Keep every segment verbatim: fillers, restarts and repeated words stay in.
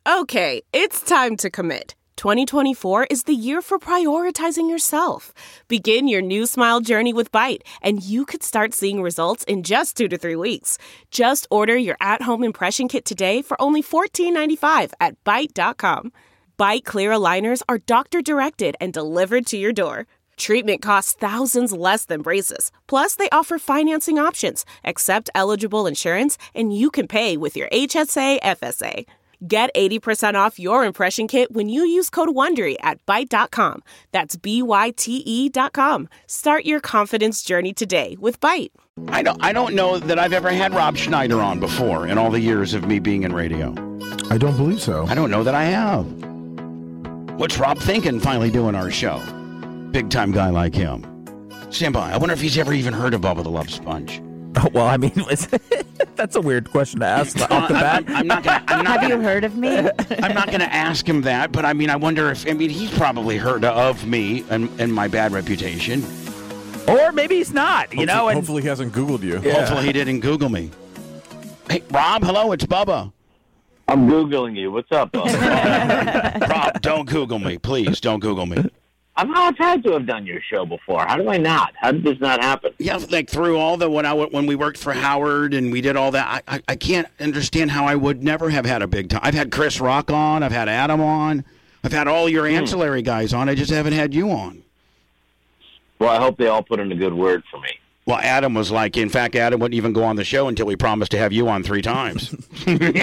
Okay, it's time to commit. twenty twenty-four is the year for prioritizing yourself. Begin your new smile journey with Byte, and you could start seeing results in just two to three weeks. Just order your at-home impression kit today for only fourteen ninety-five at byte dot com. Byte clear aligners are doctor-directed and delivered to your door. Treatment costs thousands less than braces. Plus, they offer financing options, accept eligible insurance, and you can pay with your H S A F S A. Get eighty percent off your impression kit when you use code WONDERY at byte dot com. That's B Y T E dot com. Start your confidence journey today with Byte. I don't, I don't know that I've ever had Rob Schneider on before in all the years of me being in radio. I don't believe so. I don't know that I have. What's Rob thinking finally doing our show? Big time guy like him. Stand by. I wonder if he's ever even heard of Bubba the Love Sponge. Oh, well, I mean, that's a weird question to ask off the bat. I'm, I'm not gonna, I'm not Have gonna, you heard of me? I'm not going to ask him that, but I mean, I wonder if, I mean, he's probably heard of me and, and my bad reputation. Or maybe he's not, you hopefully, know. And hopefully he hasn't Googled you. Yeah. Hopefully he didn't Google me. Hey, Rob, hello, it's Bubba. I'm Googling you. What's up, Bubba? Rob, don't Google me. Please, don't Google me. I've not had to have done your show before. How do I not? How did this not happen? Yeah, like through all the, when I when we worked for Howard and we did all that, I, I, I can't understand how I would never have had a big time. I've had Chris Rock on. I've had Adam on. I've had all your ancillary guys on. I just haven't had you on. Well, I hope they all put in a good word for me. Well, Adam was like, in fact, Adam wouldn't even go on the show until we promised to have you on three times. He's good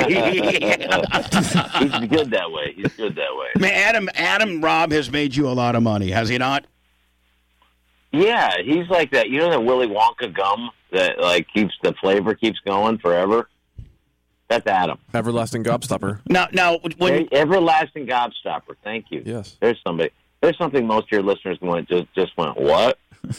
that way. He's good that way. Man, Adam, Adam, Rob has made you a lot of money, has he not? Yeah, he's like that. You know that Willy Wonka gum that like keeps the flavor keeps going forever? That's Adam. Everlasting gobstopper. Now, now, when Everlasting gobstopper. Thank you. Yes. There's somebody. There's something most of your listeners went just just went what?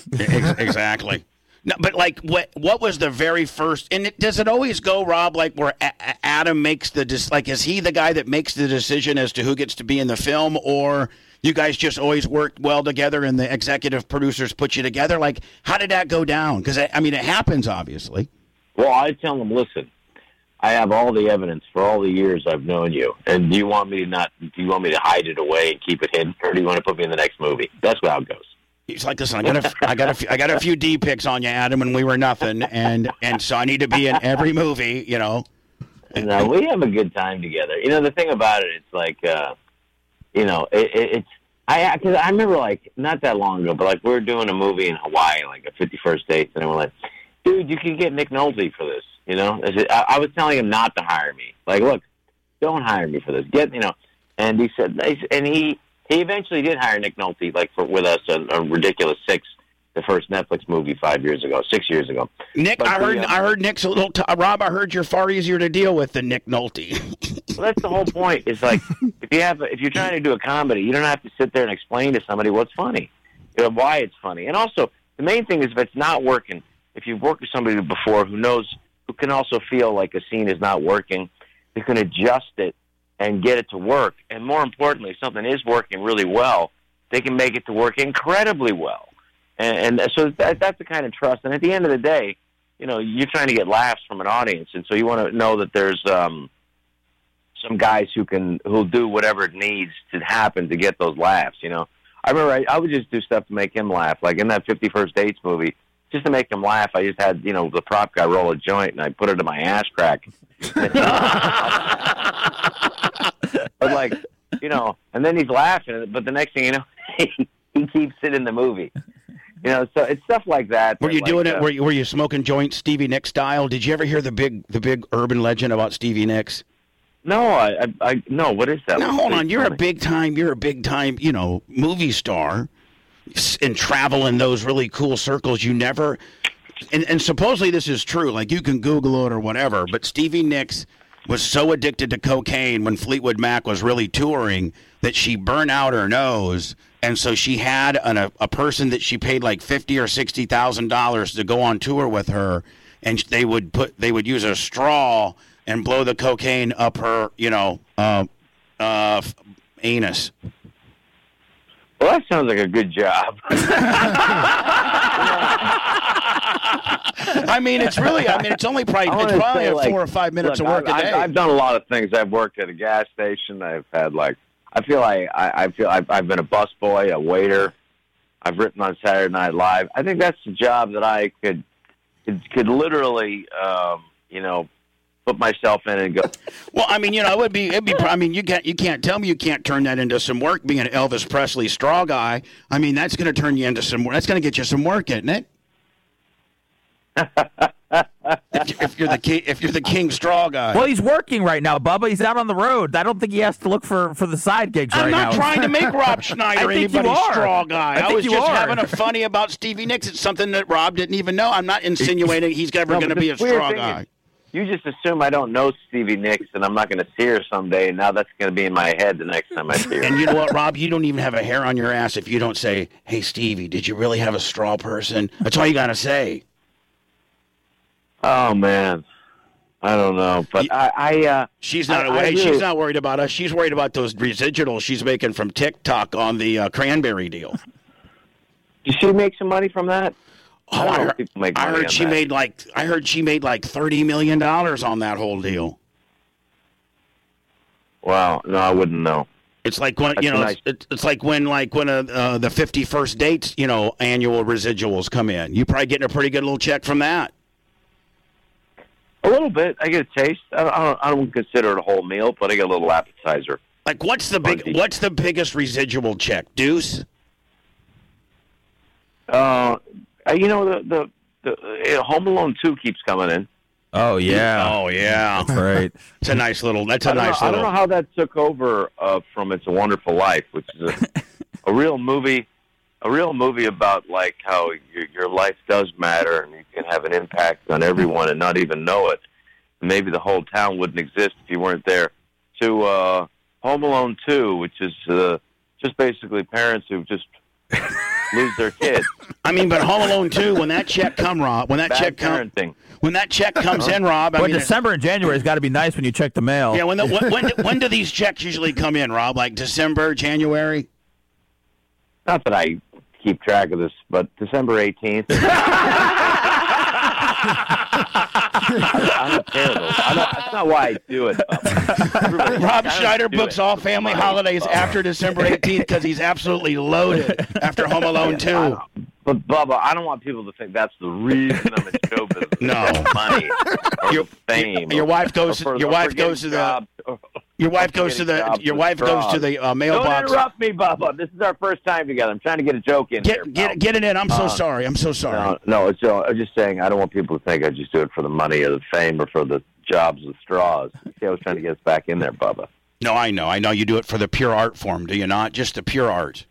Exactly. No, but like, what what was the very first? And it, does it always go, Rob, like where A- A- Adam makes the dis- like? Is he the guy that makes the decision as to who gets to be in the film, or you guys just always worked well together and the executive producers put you together? Like, how did that go down? Because I mean, it happens, obviously. Well, I tell them, listen, I have all the evidence for all the years I've known you, and do you want me to not? Do you want me to hide it away and keep it hidden, or do you want to put me in the next movie? That's how it goes. He's like, listen, I got a, I got a, few, I got a few D pics on you, Adam, and we were nothing, and and so I need to be in every movie, you know. No, we have a good time together. You know, the thing about it, it's like, uh, you know, it, it, it's I because I remember like not that long ago, but like we were doing a movie in Hawaii, like a fifty-first Dates, and we're like, dude, you can get Nick Nolte for this. You know, I, I was telling him not to hire me. Like, look, don't hire me for this. Get, you know, and he said, and he. He eventually did hire Nick Nolte, like for with us, a, a ridiculous six, the first Netflix movie five years ago, six years ago. Nick, but I heard, the, um, I heard Nick's a little. T- Rob, I heard you're far easier to deal with than Nick Nolte. Well, that's the whole point. It's like if you have, if you're trying to do a comedy, you don't have to sit there and explain to somebody what's funny, you know, why it's funny, and also the main thing is if it's not working, if you've worked with somebody before who knows, who can also feel like a scene is not working, they can adjust it and get it to work. And more importantly, if something is working really well, they can make it to work incredibly well. And, and so that, that's the kind of trust. And at the end of the day, you know, you're trying to get laughs from an audience. And so you want to know that there's um, some guys who can, who'll do whatever it needs to happen to get those laughs, you know. I remember I, I would just do stuff to make him laugh. Like in that fifty-first Dates movie, just to make him laugh, I just had, you know, the prop guy roll a joint and I put it in my ass crack. But like, you know, and then he's laughing, but the next thing you know, he, he keeps it in the movie. You know, so it's stuff like that. Were you like, doing uh, it? Were you, were you smoking joints Stevie Nicks style? Did you ever hear the big the big urban legend about Stevie Nicks? No, I, I, I no. What is that? Now hold on, you're a big time, you're a big time, you know, movie star, and travel in those really cool circles. You never, and and supposedly this is true. Like you can Google it or whatever. But Stevie Nicks was so addicted to cocaine when Fleetwood Mac was really touring that she burned out her nose, and so she had an, a a person that she paid like fifty or sixty thousand dollars to go on tour with her, and they would put they would use a straw and blow the cocaine up her, you know, uh, uh, anus. Well, that sounds like a good job. I mean, it's really. I mean, it's only probably I it's wanna probably say, like, four or five minutes look, of work I've, a day. I've, I've done a lot of things. I've worked at a gas station. I've had like I feel like I, I feel I've, I've been a busboy, a waiter. I've written on Saturday Night Live. I think that's the job that I could could, could literally, um, you know, put myself in and go. Well, I mean, you know, it would be. It'd be. I mean, you can't. You can't tell me you can't turn that into some work. Being an Elvis Presley straw guy. I mean, that's going to turn you into some. That's going to get you some work, isn't it? if, if you're the king, if you're the king straw guy. Well, he's working right now, Bubba. He's out on the road. I don't think he has to look for, for the side gigs I'm right not now. trying to make Rob Schneider I think you anybody's are. straw guy. I I, think was you just are. having a funny about Stevie Nicks. It's something that Rob didn't even know. I'm not insinuating he's ever No, going to but be a the weird straw thing guy. is, you just assume I don't know Stevie Nicks and I'm not going to see her someday, and now that's going to be in my head the next time I see her. And you know what, Rob? You don't even have a hair on your ass if you don't say, "Hey, Stevie, did you really have a straw person?" That's all you got to say. Oh man, I don't know, but You- I, I uh, She's not I- away. I really- She's not worried about us. She's worried about those residuals she's making from TikTok on the uh, cranberry deal. did she make some money from that? Oh, I don't I know if heard, people make I money heard on she that. made like I heard she made like thirty million dollars on that whole deal. Wow, no, I wouldn't know. It's like when That's you know nice. it's, it's like when like when uh, uh, the fifty-first dates you know annual residuals come in. You probably getting a pretty good little check from that. A little bit. I get a taste. I don't, I don't, I don't consider it a whole meal, but I get a little appetizer. Like what's the big Bunty. what's the biggest residual check? Deuce? Uh, you know the the, the uh, Home Alone two keeps coming in. Oh, yeah. Oh yeah. That's right. It's a nice little. That's I a don't, nice know, I little. don't know how that took over uh, from It's a Wonderful Life, which is a, a real movie, a real movie about like how your, your life does matter and you can have an impact on everyone and not even know it. Maybe the whole town wouldn't exist if you weren't there. To uh, Home Alone two, which is uh, just basically parents who just lose their kids. I mean, but Home Alone two, when that check come, Rob, when that Bad check come, parenting. when that check comes in, Rob, I Well, mean, December and January has got to be nice when you check the mail. yeah, when the, when when do, when do these checks usually come in, Rob? Like December, January? Not that I keep track of this, but December eighteenth. I'm terrible. I don't, that's not why I do it. Everybody- Rob I don't Schneider do books it all for family money. holidays after December eighteenth because he's absolutely loaded after Home Alone I two. don't- But Bubba, I don't want people to think that's the reason I'm in show business. No. For the money or Your- the fame. your or- wife goes or for- your or wife for goes to getting the jobs, or- your wife or goes to getting the jobs your with wife goes straws. to the uh, Don't mailbox. interrupt me, Bubba. This is our first time together. I'm trying to get a joke in here. Get pal. get get it in. I'm so Uh, sorry. I'm so sorry. No, no, it's, uh, I'm just saying I don't want people to think I just do it for the money or the fame or for the jobs with straws. See, I was trying to get us back in there, Bubba. No, I know. I know you do it for the pure art form, do you not? Just the pure art.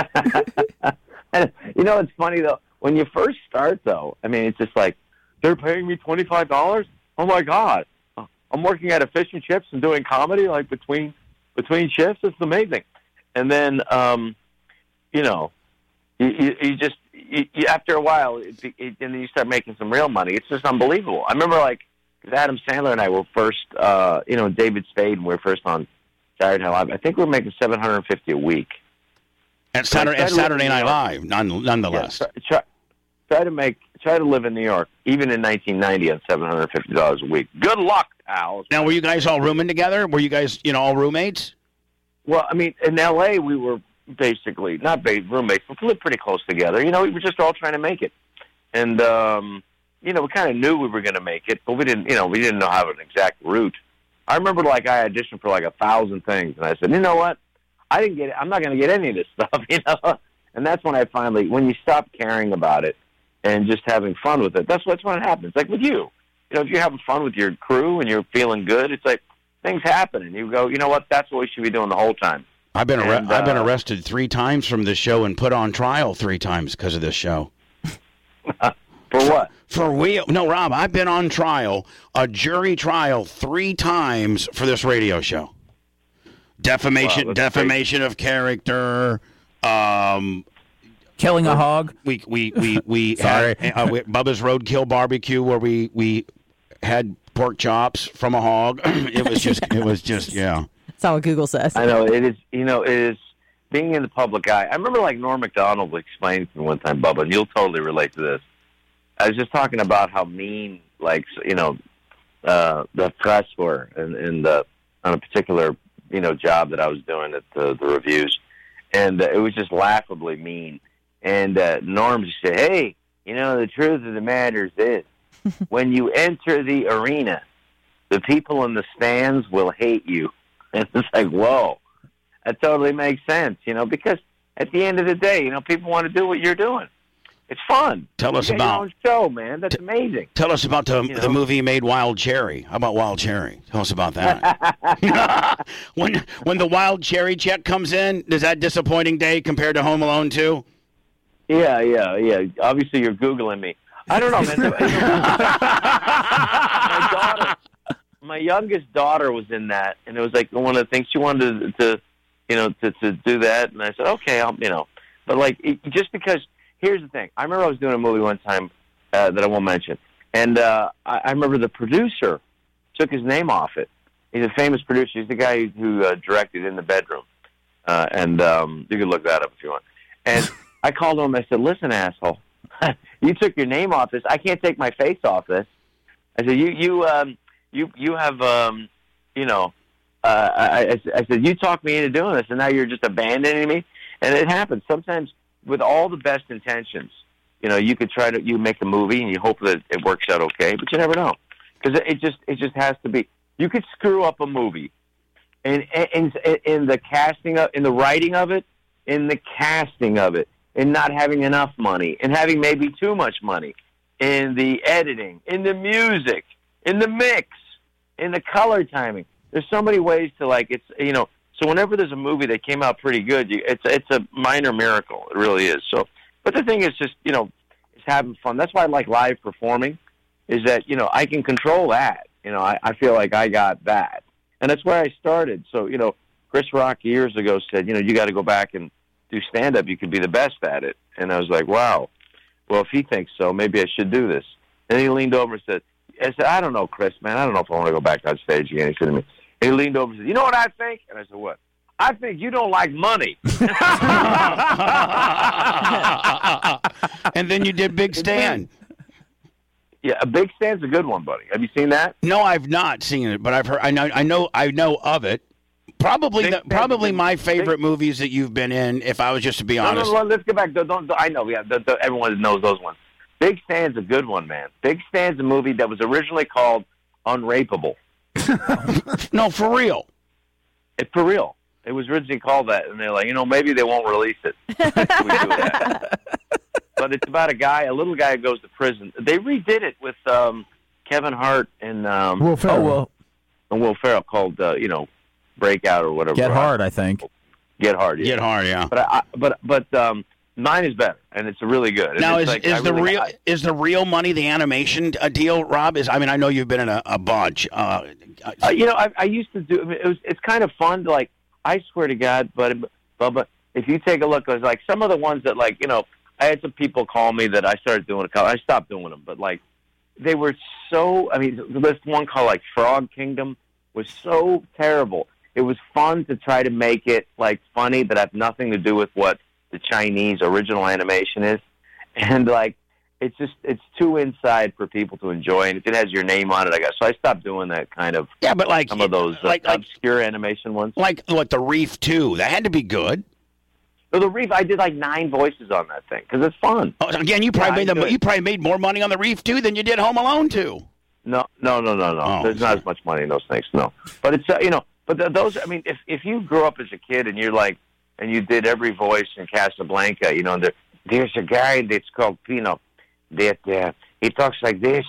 And, you know, it's funny, though. When you first start, though, I mean, it's just like, they're paying me twenty-five dollars? Oh, my God. I'm working at a fish and chips and doing comedy, like, between between shifts. It's amazing. And then, um, you know, you, you, you just, you, you, after a while, it, it, and then you start making some real money. It's just unbelievable. I remember, like, because Adam Sandler and I were first, uh, you know, David Spade, and we were first on Saturday Night Live. I think we were making seven hundred fifty dollars a week. At Saturday, try at to live Saturday in Night New York. Live, none, nonetheless. Yeah, try, try, try to make, try to live in New York, even in nineteen ninety, on seven hundred fifty dollars a week. Good luck, pal. Now, were you guys all rooming together? Were you guys, you know, all roommates? Well, I mean, in L A, we were basically not ba- roommates, but we lived pretty close together. You know, we were just all trying to make it, and um, you know, we kind of knew we were going to make it, but we didn't, you know, we didn't know how an exact route. I remember, like, I auditioned for like a thousand things, and I said, you know what? I didn't get it. I'm not going to get any of this stuff, you know. And that's when I finally, when you stop caring about it and just having fun with it, that's that's when it happens. Like with you, you know, if you're having fun with your crew and you're feeling good, it's like things happen, and you go, you know what? That's what we should be doing the whole time. I've been arre- And, I've been uh, arrested three times from this show and put on trial three times because of this show. For what? For real? No, Rob, I've been on trial, a jury trial, three times for this radio show. Defamation, Wow, that's defamation of character. Um, Killing a hog. we we we we Sorry. had uh, we, Bubba's Roadkill Barbecue, where we we had pork chops from a hog. It was just, it was just, yeah. That's not what Google says. I know it is. You know, it is being in the public eye. I remember, like, Norm Macdonald explained to me one time, Bubba, and you'll totally relate to this. I was just talking about how mean, like, you know, uh, the press were in, in the on a particular, you know, job that I was doing at the, the reviews, and uh, it was just laughably mean. And uh, Norm just said, "Hey, you know, the truth of the matter is this: when you enter the arena, the people in the stands will hate you." And it's like, whoa, that totally makes sense, you know, because at the end of the day, you know, people want to do what you're doing. It's fun. Tell us you about your own show, man. That's amazing. Tell us about the You know? the movie you made, Wild Cherry. How about Wild Cherry? Tell us about that. when when the Wild Cherry check comes in, is that disappointing day compared to Home Alone two? Yeah, yeah, yeah. Obviously, you're Googling me. I don't know, man. my daughter, my youngest daughter was in that, and it was like one of the things she wanted to, to you know, to, to do that. And I said, okay, I'll, you know. But, like, it, just because, here's the thing. I remember I was doing a movie one time uh, that I won't mention. And uh, I, I remember the producer took his name off it. He's a famous producer. He's the guy who uh, directed In the Bedroom. Uh, and um, you can look that up if you want. And I called him and I said, listen, asshole, you took your name off this. I can't take my face off this. I said, you, you, um, you, you have, um, you know, uh, I, I, I said, you talked me into doing this, and now you're just abandoning me. And it happens sometimes with all the best intentions. You know, you could try to you make a movie and you hope that it works out okay, but you never know because it, it just it just has to be. You could screw up a movie, and in in the casting of, in the writing of it, in the casting of it, in not having enough money, and having maybe too much money, in the editing, in the music, in the mix, in the color timing. There's so many ways to like it's you know. So whenever there's a movie that came out pretty good, you, it's it's a minor miracle. It really is. So, but the thing is just you know, it's having fun. That's why I like live performing, is that you know I can control that. You know, I, I feel like I got that, and that's where I started. So you know, Chris Rock years ago said, you know, you got to go back and do stand up. You could be the best at it. And I was like, wow. Well, if he thinks so, maybe I should do this. And he leaned over and said, I said, I don't know, Chris, man. I don't know if I want to go back on stage again. He said to me. And he leaned over and said, you know what I think? And I said, what? I think you don't like money. And then you did Big Stan. Yeah, a Big Stan's a good one, buddy. Have you seen that? No, I've not seen it, but I've heard. I know. I know. I know of it. Probably, the, probably my favorite Big, movies that you've been in. If I was just to be honest. No, no, no let's get back. Don't, don't, I know. Yeah, the, the, everyone knows those ones. Big Stan's a good one, man. Big Stan's a movie that was originally called Unrapeable. No, for real. It's for real. It was originally called that, and they're like, you know, maybe they won't release it. We do that. But it's about a guy, a little guy who goes to prison. They redid it with um, Kevin Hart and um, Will Ferrell. Oh, well. and Will Ferrell called, uh, you know, Breakout or whatever. Get Hard, I think. Get Hard, yeah. Get Hard, yeah. But I, but but um, mine is better, and it's really good. And now, it's is like, is I the really, real I, is the real money the animation uh, deal, Rob? Is I mean, I know you've been in a, a bunch. Uh, uh, you know, I, I used to do. I mean, it was it's kind of fun to like. I swear to God, but but but if you take a look, it was like some of the ones that like you know, I had some people call me that I started doing a couple. I stopped doing them, but like they were so. I mean, this one called like Frog Kingdom was so terrible. It was fun to try to make it like funny, but have nothing to do with what the Chinese original animation is, and like it's just it's too inside for people to enjoy. And if it has your name on it, I guess so. I stopped doing that kind of yeah, but like some of those like, uh, like, obscure animation ones, like what the Reef two. That had to be good. So the Reef, I did like nine voices on that thing because it's fun. Oh, again, you probably yeah, made the, you probably made more money on the Reef two than you did Home Alone two. No, no, no, no, no. Oh, There's not as much money in those things. No, but it's uh, you know, but the, those. I mean, if if you grew up as a kid and you're like, and you did every voice in Casablanca, you know, there, there's a guy that's called Pino that uh, he talks like this,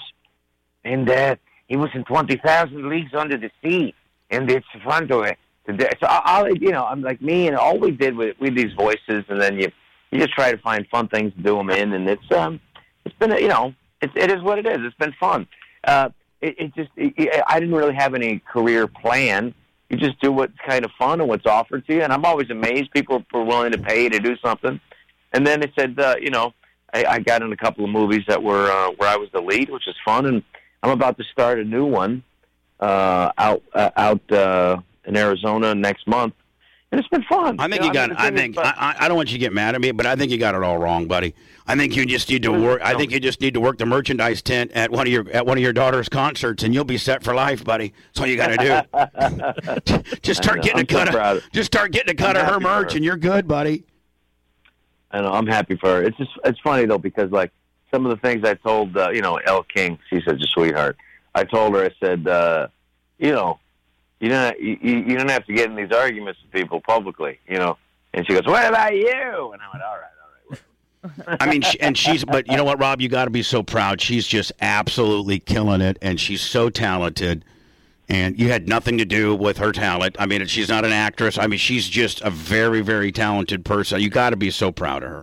and uh, he was in twenty thousand Leagues Under the Sea, and it's fun to it. So I'll, you know, I'm like me, and all we did with with these voices, and then you you just try to find fun things to do them in, and it's um it's been you know it it is what it is. It's been fun. Uh, it, it just it, I didn't really have any career plan. You just do what's kind of fun and what's offered to you, and I'm always amazed people are willing to pay to do something. And then they said, uh, you know, I, I got in a couple of movies that were uh, where I was the lead, which is fun, and I'm about to start a new one uh, out uh, out uh, in Arizona next month, And it's been fun. I think you, you know, got. I, I, mean, think I, I don't want you to get mad at me, but I think you got it all wrong, buddy. I think you just need to work. I think you just need to work the merchandise tent at one of your at one of your daughter's concerts, and you'll be set for life, buddy. That's all you got to do. just start getting a cut. So of, just start getting a cut I'm of her merch, her. and you're good, buddy. I know. I'm happy for her. It's just it's funny though because like some of the things I told uh, you know Elle King, she's such a sweetheart. I told her I said uh, you know. You don't, you, you don't have to get in these arguments with people publicly, you know. And she goes, what about you? And I went, all right, all right. I mean, she, and she's, but you know what, Rob, you got to be so proud. She's just absolutely killing it, and she's so talented. And you had nothing to do with her talent. I mean, she's not an actress. I mean, she's just a very, very talented person. You got to be so proud of her.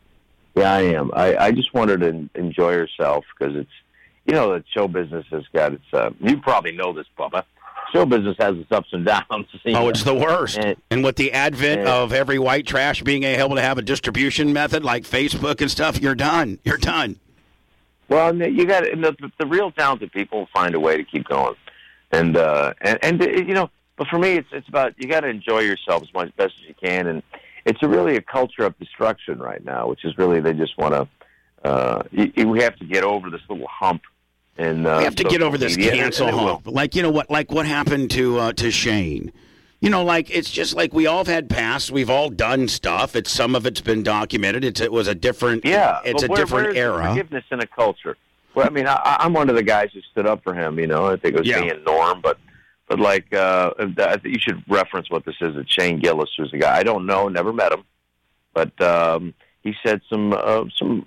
Yeah, I am. I, I just want her to enjoy herself because it's, you know, the show business has got its, uh, you probably know this, Bubba. Show business has its ups and downs. Oh, it's the worst. And, and with the advent and, of every white trash being able to have a distribution method like Facebook and stuff, you're done. You're done. Well, you got the, the real talented people find a way to keep going, and uh, and and you know. But for me, it's it's about you got to enjoy yourself as much best as you can, and it's a really a culture of destruction right now, which is really they just want to. Uh, you, we have to get over this little hump. And, uh, we have to get over this cancel hump. Like, you know what, like what happened to uh, to Shane. You know, like, it's just like we all have had past. We've all done stuff. It's some of it's been documented. It's it was a different. Yeah, it's a where, different era. Forgiveness in a culture. Well, I mean, I, I'm one of the guys who stood up for him. You know, I think it was yeah. me and Norm, but but like, uh, I think you should reference what this is. It's Shane Gillis, who's the guy. I don't know, never met him, but um, he said some uh, some.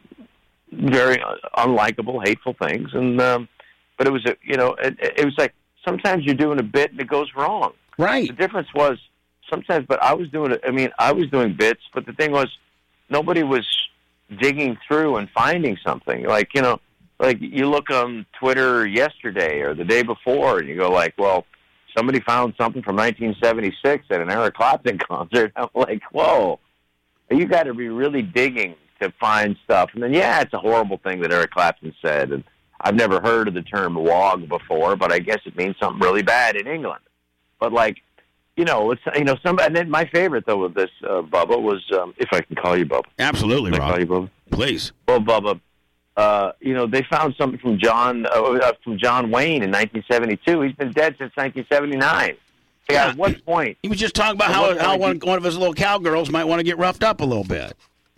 very unlikable, hateful things, and um, but it was a, you know it, it was like sometimes you're doing a bit and it goes wrong. Right. The difference was sometimes, but I was doing it. I mean, I was doing bits, but the thing was nobody was digging through and finding something. Like you know, like you look on Twitter yesterday or the day before, and you go like, well, somebody found something from nineteen seventy-six at an Eric Clapton concert. I'm like, whoa, you got to be really digging to find stuff. And then, yeah, it's a horrible thing that Eric Clapton said. And I've never heard of the term wog before, but I guess it means something really bad in England. But, like, you know, it's, you know, somebody, and then my favorite, though, with this, uh, Bubba, was, um, if I can call you Bubba. Absolutely, can Rob. I call you Bubba? Please. Well, Bubba, uh, you know, they found something from John, uh, from John Wayne in nineteen seventy-two. He's been dead since nineteen seventy-nine. Yeah. At what point? He was just talking about how, how one, one of his little cowgirls might want to get roughed up a little bit.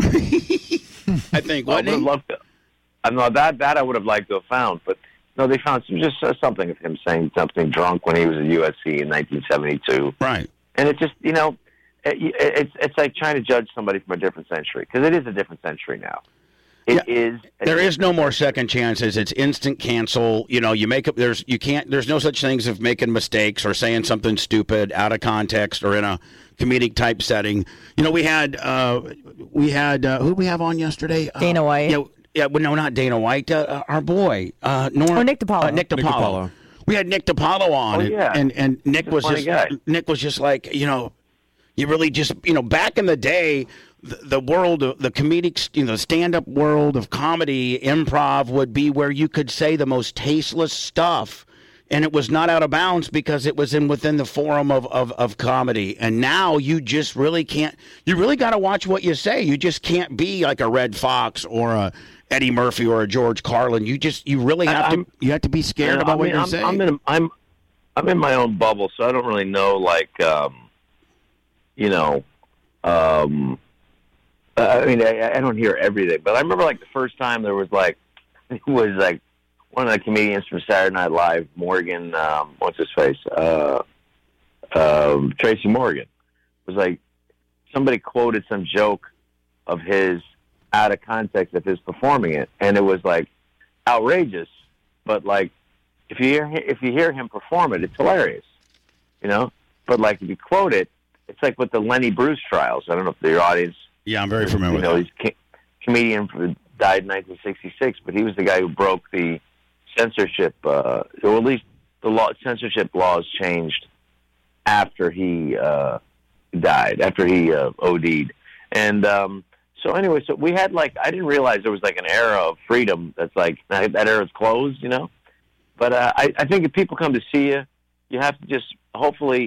I think. I would have loved to. I know that that I would have liked to have found, but no, they found some, just uh, something of him saying something drunk when he was at U S C in nineteen seventy-two. Right. And it just, you know, it, it's it's like trying to judge somebody from a different century because it is a different century now. It yeah. is. There is no more second chances. It's instant cancel. You know, you make up. There's you can't. There's no such things of making mistakes or saying something stupid out of context or in a comedic type setting. You know, we had uh, we had uh, who did we have on yesterday? Dana uh, White. Yeah, yeah. Well, no, not Dana White. Uh, our boy, uh, Norm. Oh, Nick DiPaolo. Uh, Nick DiPaolo. Nick DiPaolo. We had Nick DiPaolo on, oh, yeah. and, and and Nick was just guy. Nick was just like, you know, you really just you know back in the day. The, the world of the comedic, you know, stand-up world of comedy, improv would be where you could say the most tasteless stuff, and it was not out of bounds because it was in within the forum of, of, of comedy. And now you just really can't. You really got to watch what you say. You just can't be like a Red Fox or a Eddie Murphy or a George Carlin. You just you really have I'm, to you have to be scared about I mean, what you're I'm, saying. I'm in a, I'm I'm in my own bubble, so I don't really know. Like, um, you know. Um, Uh, I mean, I, I don't hear everything, but I remember like the first time there was like, it was like one of the comedians from Saturday Night Live, Morgan, um, what's his face? Uh, um, Tracy Morgan was like, somebody quoted some joke of his out of context of his performing it. And it was like outrageous, but like, if you hear, if you hear him perform it, it's hilarious, you know? But like, if you quote it, it's like with the Lenny Bruce trials. I don't know if your audience. Yeah, I'm very familiar you with know, that. He's a comedian who died in nineteen sixty-six, but he was the guy who broke the censorship, uh, or at least the law, censorship laws changed after he uh, died, after he uh, O D'd. And um, so anyway, so we had like, I didn't realize there was like an era of freedom that's like, that era's closed, you know? But uh, I, I think if people come to see you, you have to just hopefully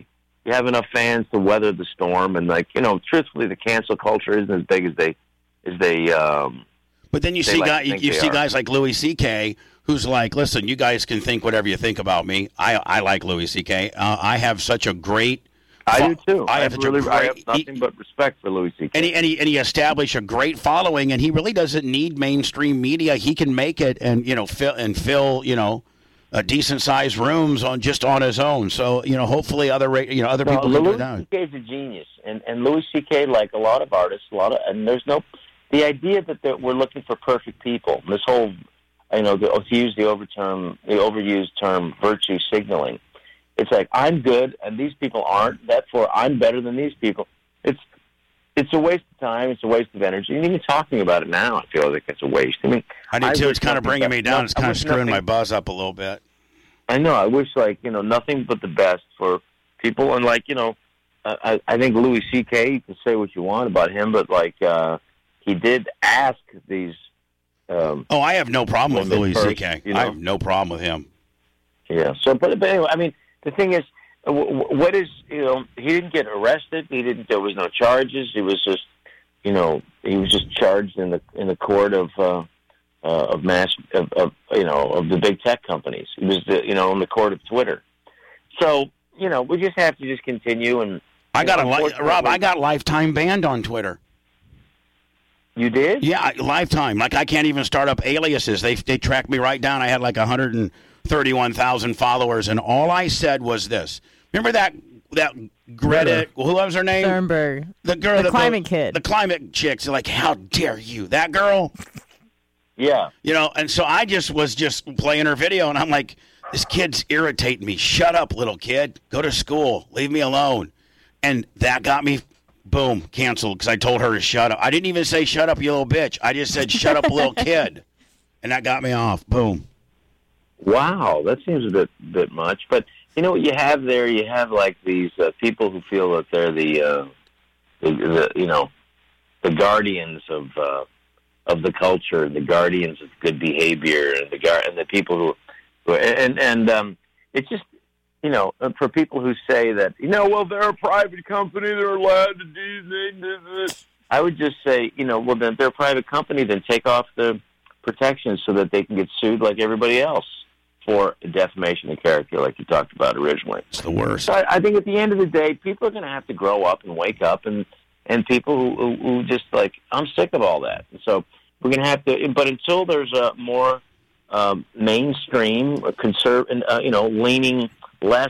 you have enough fans to weather the storm. And like you know, truthfully, the cancel culture isn't as big as they as they. Um, but then you they see like guys, you, you see are. guys like Louis C K, who's like, listen, you guys can think whatever you think about me. I I like Louis C K. Uh, I have such a great. I do too. I, I have, have really, great, I have nothing he, but respect for Louis C K. And he, and, he, and he established a great following, and he really doesn't need mainstream media. He can make it, and you know, fill and fill, you know, a decent sized rooms on just on his own. So you know, hopefully other you know other no, people Louis can do that. Louis C K is a genius, and and Louis C K, like a lot of artists, a lot of, and there's no the idea that we're looking for perfect people. This whole, you know, the, to use the overterm, the overused term, virtue signaling. It's like, I'm good, and these people aren't, therefore I'm better than these people. It's it's a waste of time. It's a waste of energy. And even talking about it now, I feel like it's a waste. I mean, I do, too. I It's kind of bringing me down. It's kind of screwing nothing, my buzz up a little bit. I know. I wish, like, you know, nothing but the best for people. And, like, you know, I, I think Louis C K, you can say what you want about him, but, like, uh, he did ask these... Um, oh, I have no problem with Louis first, C K. You know? I have no problem with him. Yeah. So, but, but anyway, I mean... The thing is, what is, you know, he didn't get arrested. He didn't, there was no charges. He was just, you know, he was just charged in the, in the court of, uh, uh, of mass, of, of, you know, of the big tech companies. He was, the, you know, in the court of Twitter. So, you know, we just have to just continue. And I got know, a, li- Rob, I got lifetime banned on Twitter. You did? Yeah, lifetime. Like I can't even start up aliases. They, they tracked me right down. I had like a hundred and thirty-one thousand followers, and all I said was this. Remember that that Greta, who was her name? Thunberg. The girl, the, the climate the, kid. The climate chicks are like, how dare you? That girl? Yeah. You know, and so I just was just playing her video, and I'm like, this kid's irritating me. Shut up, little kid. Go to school. Leave me alone. And that got me, boom, canceled, because I told her to shut up. I didn't even say shut up, you little bitch. I just said shut up, little kid. And that got me off. Boom. Wow, that seems a bit bit much. But you know what you have there? You have like these uh, people who feel that they're the, uh, the, the you know, the guardians of uh, of the culture, the guardians of good behavior, and the gar- and the people who, who and and um, it's just you know for people who say that you know well they're a private company, they're allowed to do this. I would just say you know well then they're a private company, then take off the protections so that they can get sued like everybody else for defamation of character, like you talked about originally. It's the worst. So I, I think at the end of the day, people are going to have to grow up and wake up, and and people who, who, who just like, I'm sick of all that. And so we're going to have to, but until there's a more um, mainstream, conserv, uh, you know, leaning less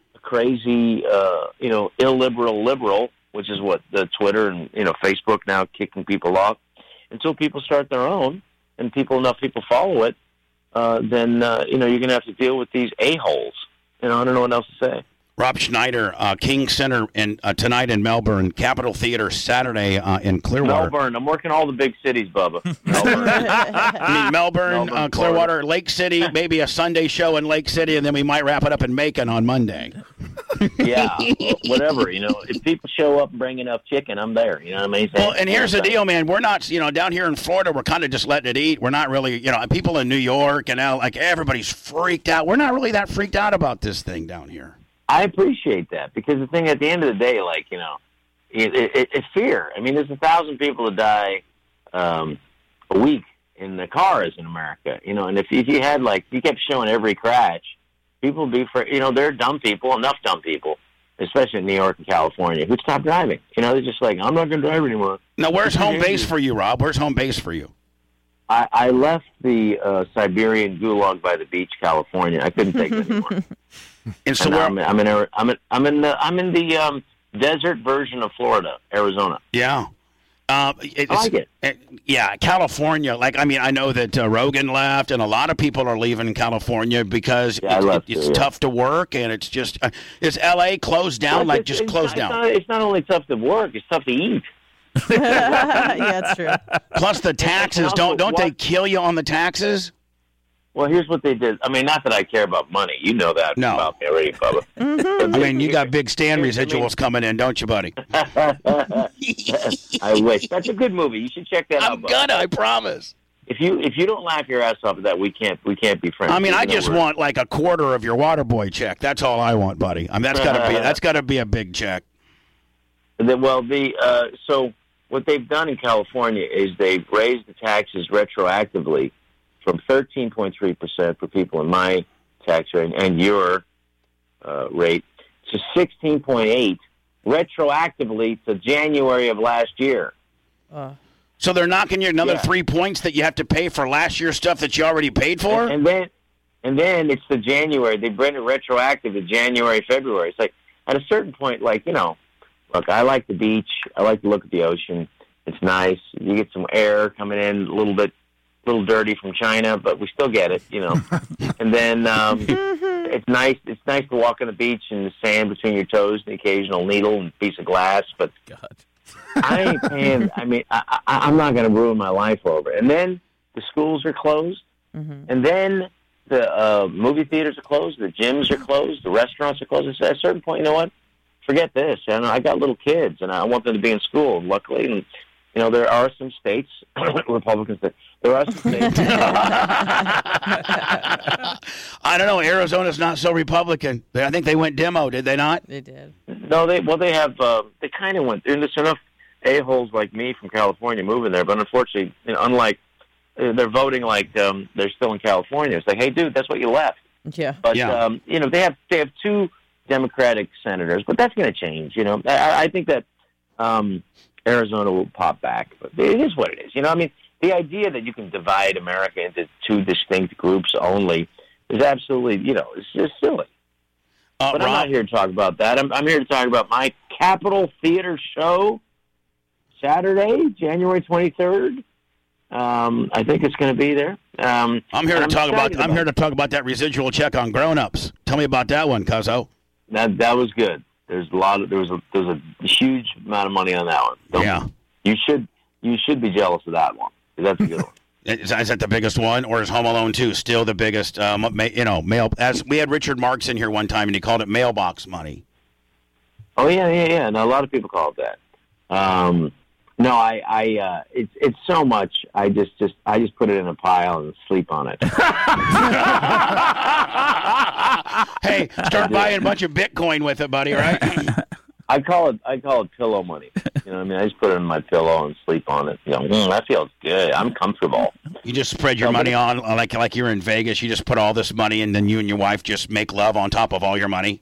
crazy, uh, you know, illiberal liberal, which is what the Twitter and, you know, Facebook now kicking people off, until people start their own and people enough people follow it, Uh, then, uh, you know, you're going to have to deal with these a-holes. You know, I don't know what else to say. Rob Schneider, uh, King Center in, uh, tonight in Melbourne, Capitol Theater Saturday uh, in Clearwater. Melbourne. I'm working all the big cities, Bubba. Melbourne. I mean, Melbourne, Melbourne uh, Clearwater, Lake City, maybe a Sunday show in Lake City, and then we might wrap it up in Macon on Monday. Yeah, whatever. You know, if people show up and bring enough chicken, I'm there. You know what I mean? Well, and here's the deal, man. We're not, you know, down here in Florida, we're kind of just letting it eat. We're not really, you know, people in New York and L, like everybody's freaked out. We're not really that freaked out about this thing down here. I appreciate that, because the thing at the end of the day, like, you know, it, it, it's fear. I mean, there's a thousand people that die um, a week in the cars in America, you know, and if, if you had, like, you kept showing every crash, people would be, for, you know, there are dumb people, enough dumb people, especially in New York and California, who'd stop driving. You know, they're just like, I'm not going to drive anymore. Now, where's home base for you, Rob? Where's home base for you? I, I left the uh, Siberian gulag by the beach, California. I couldn't take it anymore. And so and where, I'm, I'm in Ari- I'm in I'm in the I'm in the um, desert version of Florida, Arizona. Yeah. Uh, it, I like it. it. Yeah, California. Like, I mean, I know that uh, Rogan left, and a lot of people are leaving California because Yeah, I it, left it, it's too, yeah. tough to work, and it's just uh, is L A closed down? Well, like, it's, just it's closed not, down. It's not, it's not only tough to work; it's tough to eat. Yeah, it's true. Plus the taxes. also Don't don't they what- kill you on the taxes? Well, here's what they did. I mean, not that I care about money. You know that No. about me already, Bubba. I mean, you got big Stan Here's- I mean- residuals coming in, don't you, buddy? I wish. That's a good movie. You should check that out. I'm Bubba. gonna. I promise. if you if you don't laugh your ass off at that, we can't we can't be friends. I mean, I Even though just we're- want like a quarter of your water boy check. That's all I want, buddy. I mean, that's gotta be that's gotta be a big check. The, well, the uh, so what they've done in California is they've raised the taxes retroactively from thirteen point three percent for people in my tax rate and your uh, rate to sixteen point eight retroactively to January of last year. Uh, So they're knocking you another Yeah. three points that you have to pay for last year's stuff that you already paid for? And, and then and then it's the January. They bring it retroactive to January, February. It's like at a certain point, like, you know, look, I like the beach. I like to look at the ocean. It's nice. You get some air coming in, a little bit, a little dirty from China, but we still get it, you know. And then um, it's nice. It's nice to walk on the beach and the sand between your toes, and the occasional needle and piece of glass. But God. I ain't paying. I mean, I, I, I'm not going to ruin my life over it. And then the schools are closed, mhm. and then the uh, movie theaters are closed, the gyms are closed, the restaurants are closed. At a certain point, you know what? Forget this. And I got little kids, and I want them to be in school. Luckily, and you know, there are some states, Republicans, that there are some states. I don't know. Arizona's not so Republican. They- I think they went demo, did they not? They did. No, they well, they have. Uh, they kind of went. There's enough a holes like me from California moving there, but unfortunately, you know, unlike uh, they're voting like um, they're still in California. It's like, hey, dude, that's what you left. Yeah. But Yeah. um, you know, they have they have two Democratic senators, but that's going to change. You know, I, I think that um, Arizona will pop back, but it is what it is. You know, I mean, the idea that you can divide America into two distinct groups only is absolutely, you know, it's just silly. Uh, But I'm Rob, not here to talk about that. I'm, I'm here to talk about my Capitol Theater show Saturday, January twenty-third. Um, I think it's going to be there. Um, I'm here and to talk about, excited I'm here to talk about that residual check on grown-ups. Tell me about that one, Cuzzo. That that was good. There's a lot of there was a there's a huge amount of money on that one. Don't- Yeah. you should you should be jealous of that one. 'Cause that's a good one. Is, is that the biggest one, or is Home Alone two still the biggest? Um, ma- you know, mail. As we had Richard Marks in here one time, and he called it mailbox money. Oh yeah, yeah, yeah. And a lot of people call it that. Um, no, I, I, uh, it's it's so much. I just, just, I just put it in a pile and sleep on it. Hey, start buying a bunch of Bitcoin with it, buddy. Right? I call it, I call it pillow money. You know what I mean? I just put it in my pillow and sleep on it. You know, mm, that feels good. I'm comfortable. You just spread your money on like like you're in Vegas. You just put all this money, and then you and your wife just make love on top of all your money.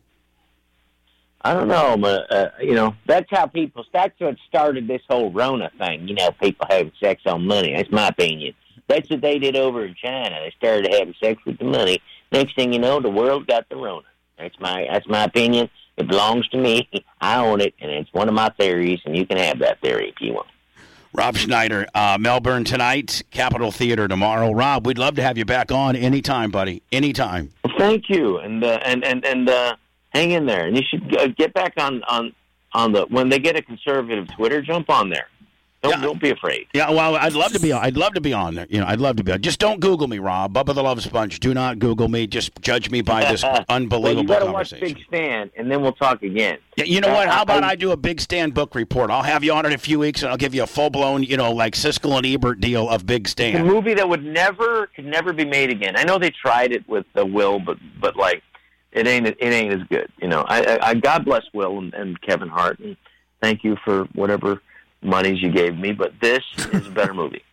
I don't know, but uh, you know, that's how people. That's what started this whole Rona thing. You know, people having sex on money. That's my opinion. That's what they did over in China. They started having sex with the money. Next thing you know, the world got the Rona. That's my that's my opinion. It belongs to me. I own it, and it's one of my theories. And you can have that theory if you want. Rob Schneider, uh, Melbourne tonight, Capitol Theater tomorrow. Rob, we'd love to have you back on anytime, buddy. Anytime. Well, thank you, and uh, and and and uh, hang in there. And you should uh, get back on, on on the when they get a conservative Twitter, jump on there. Don't Yeah. don't be afraid. Yeah, well, I'd love to be. I'd love to be on there. You know, I'd love to be. on. Just don't Google me, Rob. Bubba the Love Sponge. Do not Google me. Just judge me by this Well, you unbelievable got to watch conversation. Big Stan, and then we'll talk again. Yeah, you know what? How about I- I do a Big Stan book report? I'll have you on in a few weeks, and I'll give you a full blown, you know, like Siskel and Ebert deal of Big It's a Stan. movie that would never could never be made again. I know they tried it with uh, Will, but but like it ain't it ain't as good. You know, I, I, I God bless Will and, and Kevin Hart, and thank you for whatever monies you gave me. But this is a better movie.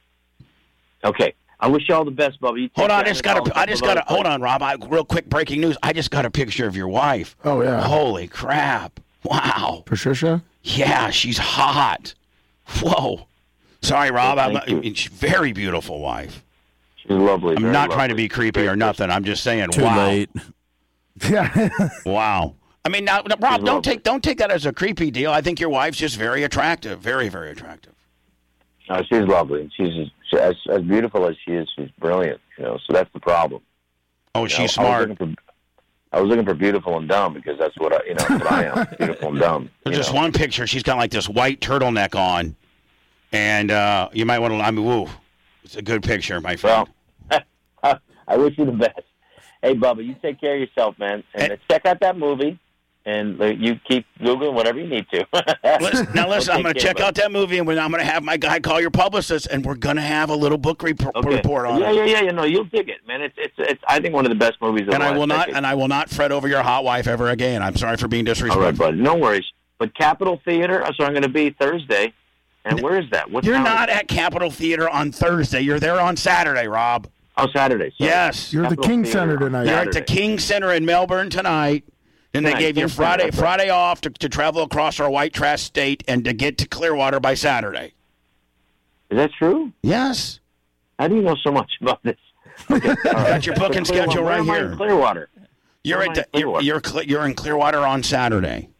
Okay, I wish you all the best, Bubba. You take Hold on, I care just and got a, all I just the got a, other hold on, Rob. I, real quick breaking news. I just got a picture of your wife. Oh, yeah. Holy crap! Wow. Patricia? Yeah, she's hot. Whoa. Sorry, Rob. Well, I'm thank you. she's a very beautiful wife. She's lovely. I'm very not trying to lovely. be creepy or nothing. I'm just saying, Too wow. late. Yeah. Wow. I mean, now, now, Rob, She's don't lovely. take don't take that as a creepy deal. I think your wife's just very attractive, very, very attractive. No, she's lovely. She's she's as, as beautiful as she is. She's brilliant. You know, so that's the problem. Oh, You know, she's I was smart. looking for, I was looking for beautiful and dumb because that's what I, you know, that's what I am, beautiful and dumb. There's you just know. one picture. She's got like this white turtleneck on, and uh, you might want to. I mean, woo, it's a good picture, my friend. Well, I wish you the best. Hey, Bubba, you take care of yourself, man, and Hey. check out that movie. and uh, you keep Googling whatever you need to. listen, now, listen, I'm going to care, check buddy. out that movie, and I'm going to have my guy call your publicist, and we're going to have a little book report, Okay. report on yeah, it. Yeah, yeah, yeah. No, you'll dig it, man. It's, it's, it's. I think one of the best movies of And the I last will not, decade. and I will not fret over your hot wife ever again. I'm sorry for being All disrespectful. right, buddy. No worries. But Capitol Theater, so I'm going to be Thursday. And where is that? What You're town is not that? at Capitol Theater on Thursday. You're there on Saturday, Rob. Oh, Saturday. Sorry. Yes. You're at the Capitol King Theater Center on tonight. You're at the Saturday. King Center in Melbourne tonight. And they Tonight, gave you King Center, Friday that's right. Friday off to, to travel across our white trash state and to get to Clearwater by Saturday. Is that true? Yes. How do you know so much about this? Okay, all right. Got your booking So Clearwater- schedule where right am I here. in Clearwater. You're Where at am I the, in you're Clearwater? you're, Cle- you're in Clearwater on Saturday.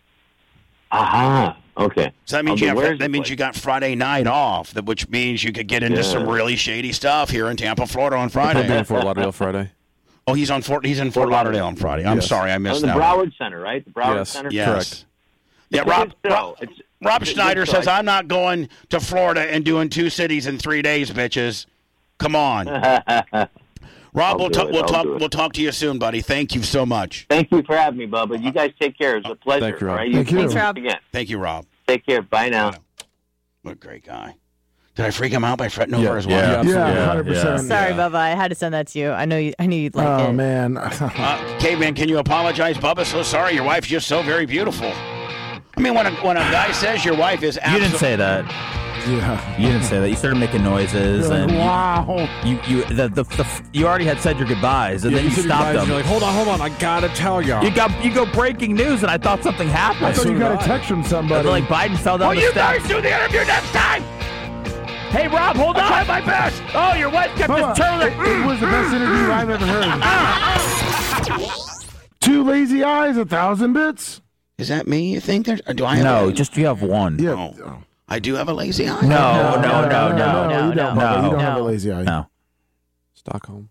Aha. Okay. So that means Okay, you have, where's that the means place? you got Friday night off, that which means you could get into Yeah. some really shady stuff here in Tampa, Florida on He'll be Friday. in Fort Lauderdale Friday. Oh, he's on Fort he's in Fort Fort Lauderdale Lauderdale. on Friday. I'm Yes. sorry, I Oh, missed the that. one. Broward Center, right? The Broward Yes. Center. Yes. Correct. Yeah, It's a Rob, good Rob, show. It's- Rob it's a good Schneider show. says I- I'm not going to Florida and doing two cities in three days, bitches. Come on. Rob, I'll we'll do talk it. we'll I'll talk do it. we'll talk to you soon, buddy. Thank you so much. Thank you for having me, Bubba. You guys take care. It's a pleasure. Thank you, Rob. all right? Thank you. Thanks, Rob. Again. Thank you, Rob. Take care. Bye now. What a great guy. Did I freak him out by fretting Yeah, over his yeah, wife? absolutely. Yeah, Yeah, one hundred percent. Sorry, Yeah. Bubba. I had to send that to you. I know you. I knew you'd like Oh, it. man. Uh, Caveman, can you apologize, Bubba? So sorry, your wife's just so very beautiful. I mean, when a, when a guy says your wife is You absolutely... didn't say that. Yeah. You didn't say that. You started making noises, You're like, and you- wow. you you the, the the you already had said your goodbyes, and Yeah, then you, said your stopped guys, them. You're like, hold on, hold on. I gotta tell y'all. You got you go breaking news, and I thought something happened. I thought So you did got a I. text from somebody. Like Biden fell down Will the you steps. guys do the interview next time? Hey, Rob, hold I on. tried my best. Oh, your wife kept Bubba, this turn. it, it was the best interview I've ever heard. Two lazy eyes, a thousand bits. Is that me, you think? There, or do I have No, a, just you have one. Yeah. Oh. I do have a lazy eye? No, no, no, no, no, no, you don't, no, Bubba. You don't no. have a lazy eye. No. Stockholm.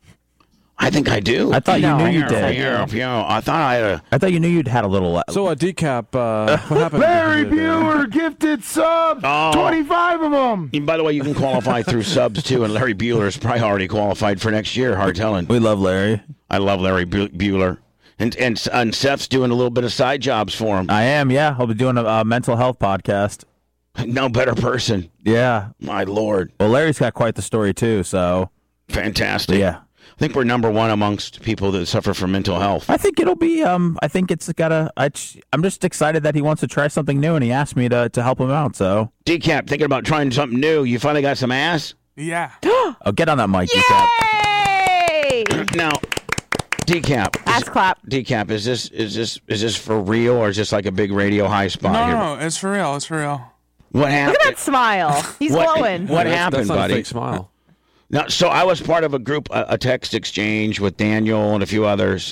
I think I do. I thought you No. knew you Yeah, did. yeah, yeah. I thought I had a... I thought you knew you'd had a little. So, uh, decap, uh, what happened? uh, Larry Bueller gifted subs. Oh. twenty-five of them. And by the way, you can qualify through subs, too, and Larry Bueller's probably already qualified for next year, hard telling. We love Larry. I love Larry Bu- Bueller. And, and and Seth's doing a little bit of side jobs for him. I am. Yeah, I'll be doing a, a mental health podcast. No better person. Yeah. My Lord. Well, Larry's got quite the story too. So Fantastic. yeah, I think we're number one amongst people that suffer from mental health. I think it'll be. Um, I think it's got a. I, I'm just excited that he wants to try something new, and he asked me to to help him out. So Decap, thinking about trying something new. You finally got some ass? Yeah. oh, get on that mic, Decap. Yay! Now, Decap. is- Ass clap. Decap, is this is this is this for real or is this like a big radio high spot No, here? no, it's for real. It's for real. What happened? Look at that smile. He's What- glowing. What That's- happened, that's not buddy? A fake smile. Now, so I was part of a group, a, a text exchange with Daniel and a few others,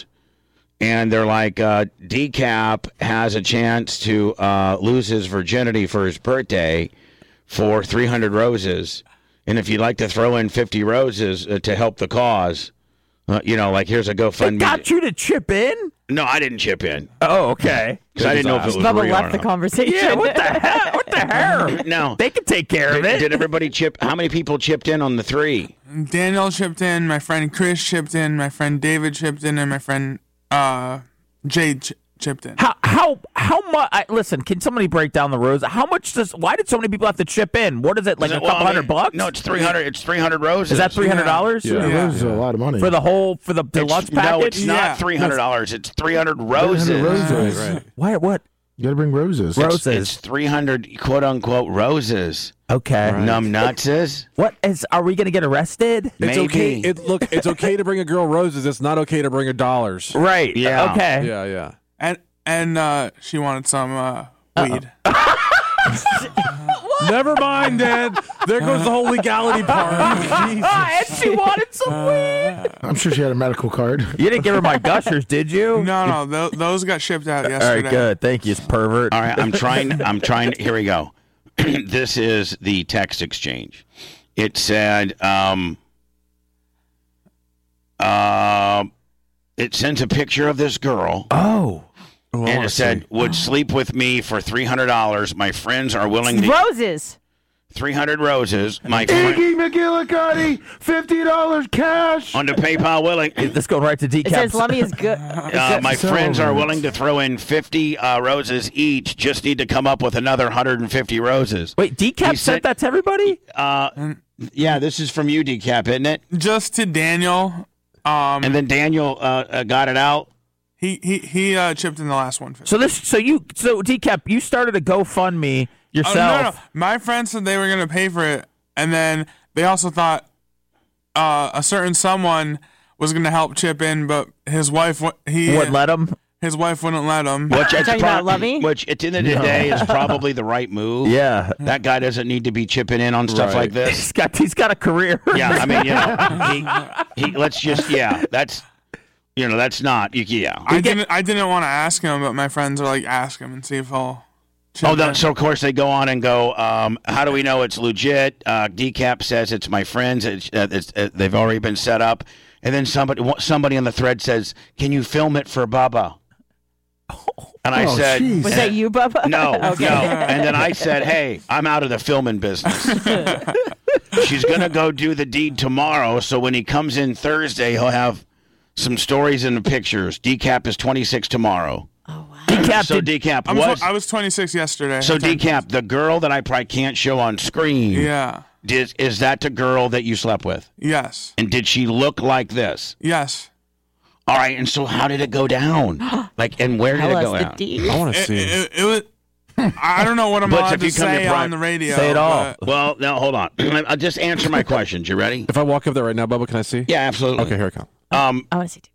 and they're like, uh, Decap has a chance to uh, lose his virginity for his birthday for three hundred roses, and if you'd like to throw in fifty roses uh, to help the cause, uh, you know, like here's a They GoFundMe. got you to chip in. No, I didn't chip in Oh, okay. because I didn't know if it was Bubba real or left the not. conversation. Yeah. What the hell? What the hell? No. They can take care of Did, it. did everybody chip? How many people chipped in on the three? Daniel chipped in, my friend Chris chipped in, my friend David chipped in, and my friend uh, Jade ch- chipped in. How how how much? I, listen, can somebody break down the roses? How much does? Why did so many people have to chip in? What is it like? Is A it- couple well, I mean, hundred bucks? No, it's three hundred. It's three hundred roses. Is that three hundred dollars Yeah, Yeah. those are a lot of money. for the whole for the deluxe It's- package? No, it's Yeah. not three hundred dollars. It's three hundred roses. three hundred roses. Right, right. Why? What? You got to bring roses. Roses. It's three hundred quote unquote roses. Okay. Numb nutses. What is? Are we gonna get arrested? It's Maybe. okay. It, look, it's okay to bring a girl roses. It's not okay to bring her dollars. Right. Yeah. Okay. Yeah, yeah. And and uh, she wanted some uh, weed. Never mind, Dad. There goes the whole legality part. Ah, and she wanted some weed. I'm sure she had a medical card. You didn't give her my gushers, did you? No, no, th- those got shipped out All yesterday. right. Good. Thank you, pervert. All right, I'm trying. I'm trying. Here we go. This is the text exchange. It said, um, uh, it sends a picture of this girl, Oh. Oh, I and wanna it said, see. "Would sleep with me for three hundred dollars. My friends are willing to." Roses. three hundred roses. My friend Iggy McGillicuddy, fifty dollars cash. on the PayPal willing. Let's go right to decap. It says Lummy is good. Uh, my So friends are rude. willing to throw in fifty uh, roses each. Just need to come up with another one hundred fifty roses. Wait, decap He sent said- that to everybody? Uh, yeah, this is from you, Decap, isn't it? Just to Daniel. Um, And then Daniel uh, uh, got it out. he he he uh, chipped in the last one. So this, so you, so decap, you started a GoFundMe Oh, yourself. no, no. My friends said they were going to pay for it, and then they also thought uh, a certain someone was going to help chip in, but his wife wa- he Wouldn't let him. his wife wouldn't let him. Which, it's talking about Lovey? which at the end of the day is probably the right move. Yeah, That guy doesn't need to be chipping in on stuff Right. like this. he's got he's got a career. Yeah, I mean, you know, he, he let's just, yeah, that's, you know, that's not, you, yeah. I didn't I didn't want to ask him, but my friends are like, ask him and see if he'll. chip Oh, in. the, so of course they go on and go, um, how do we know it's legit? Uh, Decap says it's my friends. It's, uh, it's, uh, they've already been set up. And then somebody somebody on the thread says, can you film it for Bubba? And I Oh, said, jeez. Was that you, Bubba? no, Okay. no. And then I said, hey, I'm out of the filming business. She's going to go do the deed tomorrow. So when he comes in Thursday, he'll have some stories and the pictures. Decap is twenty-six tomorrow. Decap So did, Decap I'm was... tw- I was twenty-six yesterday. So I turned- Decap, the girl that I probably can't show on screen, Yeah. did, is that the girl that you slept with? Yes. And did she look like this? Yes. All right, and so how did it go down? Like, and where did Tell it go us the down? deed. I want to It, see. it, it was. I don't know what I'm But allowed if to you come to say pri- on the radio. Say it all. but- Well, now hold on. I'll just answer my questions. You ready? If I walk up there right now, Bubba, can I see? Yeah, absolutely. Okay, here I come. Um, I want to see.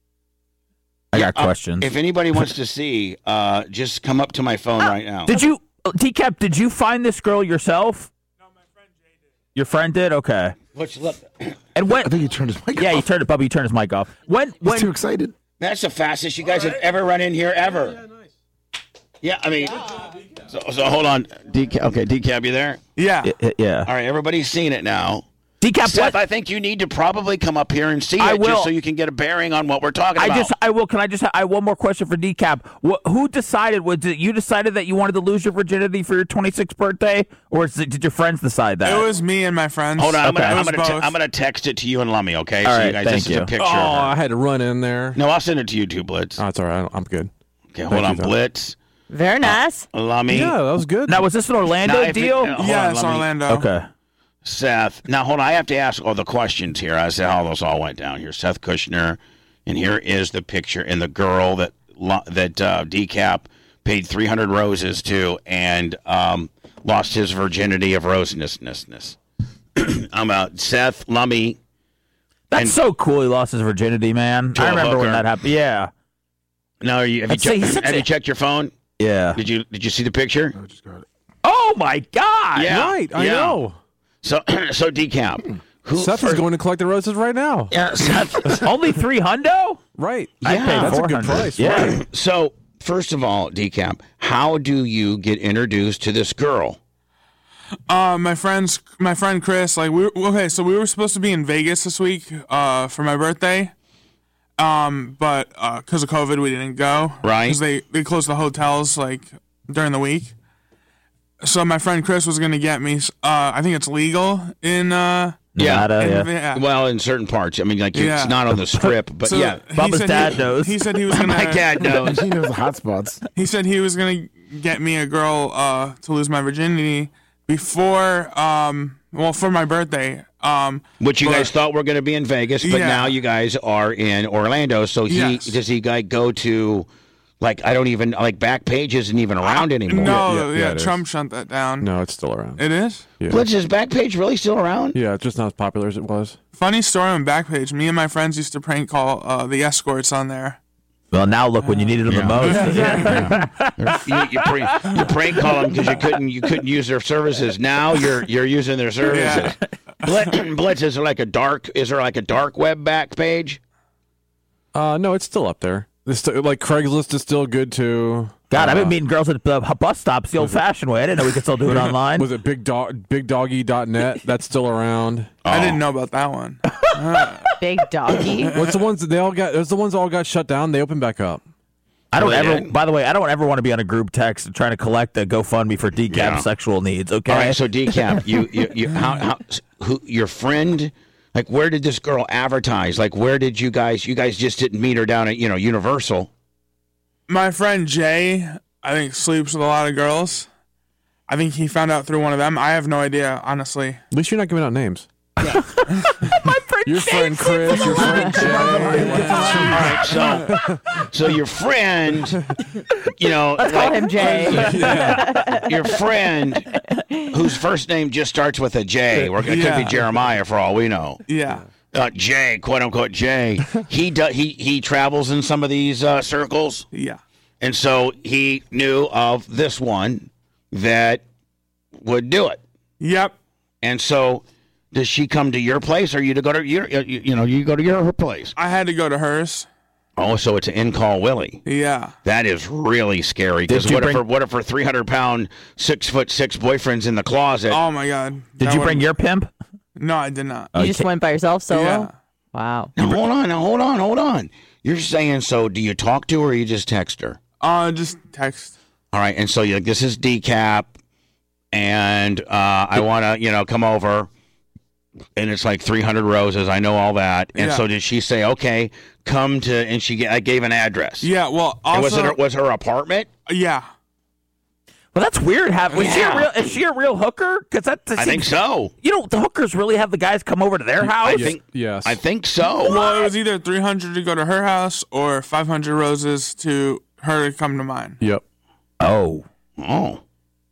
I got uh, questions. if anybody wants to see, uh, just come up to my phone right now. Did you, Decap? Did you find this girl yourself? No, my friend Jay did. Your friend did? Okay. Which look, And when? I think he turned his mic Yeah, off. you turned it, Bubba. You turned his mic off. When? He's When? too excited. that's the fastest you guys have ever run in here ever. Yeah, nice. Yeah, I mean, so, so hold on. Decap, okay, Decap, you there? yeah. Y- yeah. All right, everybody's seen it now. Decap. Seth, What? I think you need to probably come up here and see I it will. just so you can get a bearing on what we're talking I about. just, I will. Can I just? I have one more question for Decap. What, who decided? Was it you decided that you wanted to lose your virginity for your twenty-sixth birthday, or is it, did your friends decide that? It was me and my friends. Hold on, I'm Okay. gonna, It I'm, was gonna te- both. I'm gonna text it to you and Lummy, okay? All so you right, guys, thank this is you. a picture. Oh, of her. I had to run in there. No, I'll send it to you too, Blitz. Oh, it's all right. I'm good. Okay, hold Thank on, you, Tom. Blitz, Very nice. Lummy, Yeah, that was good. Now, was this an Orlando Now, if it- deal? uh, hold Yeah, on, it's Lummy. Orlando. Okay. Seth. Now, hold on, I have to ask all the questions here. I see how those all went down here. Seth Kushner, and here is the picture, and the girl that lo- that uh, Decap paid three hundred roses to, and um, lost his virginity of rosenessness. I'm out. Seth, Lummy. That's And- so cool. He lost his virginity, man. To I a remember when hooker. that happened. Yeah. Now, are you, have, you I'd say checked, he's such have a- you checked your phone? Yeah. Did you Did you see the picture? I just got it. Oh my God. Yeah. Right, I Yeah. know. So, so Decap. Who, Seth is first- going to collect the roses right now. Yeah, Seth. Only three hundo? Right. I paid that's a good four hundred. price. Yeah. Right. So, first of all, Decap, how do you get introduced to this girl? Uh, my friends, my friend Chris, like we were, okay, so we were supposed to be in Vegas this week, uh, for my birthday. Um, but uh, because of COVID, we didn't go. Right. Because they they closed the hotels like during the week. So my friend Chris was gonna get me. Uh, I think it's legal in. Uh, Nevada, in yeah. yeah. Well, in certain parts. I mean, like, Yeah. it's not on the strip, but So yeah. he Bubba's said dad he, knows. He said he was gonna. My dad knows. He knows the hot spots. He said he was gonna get me a girl uh, to lose my virginity before, um, well, for my birthday. Um, Which you but- guys thought were going to be in Vegas, but Yeah. now you guys are in Orlando. So he Yes. does he like go to, like, I don't even, like, Backpage isn't even around anymore. No, Yeah, yeah, yeah, it is. Trump shut that down. No, it's still around. It is? Yeah. Blitz, is Backpage really still around? Yeah, it's just not as popular as it was. Funny story on Backpage. Me and my friends used to prank call uh, the escorts on there. Well, now look when you needed them the most. you, you, prank, you prank call them because you couldn't you couldn't use their services. Now you're you're using their services. Blitz, Blitz, is there like a dark is there like a dark web back page? Uh, no, it's still up there. It's still, like Craigslist is still good too. God, I've Uh, been meeting girls at the bus stops the old-fashioned way. I didn't know we could still do it online. Was it big dog big doggy dot net? That's still around. I didn't know about that one. Big doggy. What's the ones that they all got? Those the ones that all got shut down. They opened back up. I don't Well, ever. then- By the way, I don't ever want to be on a group text trying to collect a GoFundMe for decap Yeah. sexual needs. Okay. All right, so decap, you, you, you how, how, who, your friend, like, where did this girl advertise? Like, where did you guys, you guys just didn't meet her down at, you know, Universal? My friend Jay, I think, sleeps with a lot of girls. I think he found out through one of them. I have no idea, honestly. At least you're not giving out names. My friend Your friend Chris, your friend Jay. All right, so, so your friend, you know, Let's call like, him Jay. your friend whose first name just starts with a J, or it could Yeah. be Jeremiah for all we know. Yeah. Uh, Jay, quote unquote Jay, he do, he he travels in some of these uh, circles, Yeah. and so he knew of this one that would do it. Yep. And so, does she come to your place, or you to go to your you, you know you go to your her place? I had to go to hers. Oh, so it's an in call Willie. Yeah. That is really scary. Because Did you what if bring- her what if her three hundred pound six foot six boyfriend's in the closet? Oh my God. Did That you bring would- your pimp? No, I did not. You just went by yourself solo? Yeah. Wow. Now hold on, now hold on, hold on. You're saying so? Do you talk to her, or you just text her? Uh, just text. All right, and so you're like, this is decap, and uh, I want to, you know, come over, and it's like three hundred roses. I know all that, and Yeah. so did she say, okay, come to? And she I gave an address. Yeah. Well, And was also. it her, was her apartment? yeah. Well, that's weird. Have was she a Yeah. real? Is she a real hooker? Because that, that I think seems- so. You know, the hookers really have the guys come over to their house. I think Yes. I think so. Well, it was either three hundred to go to her house or five hundred roses to her to come to mine. Yep. Oh. Oh.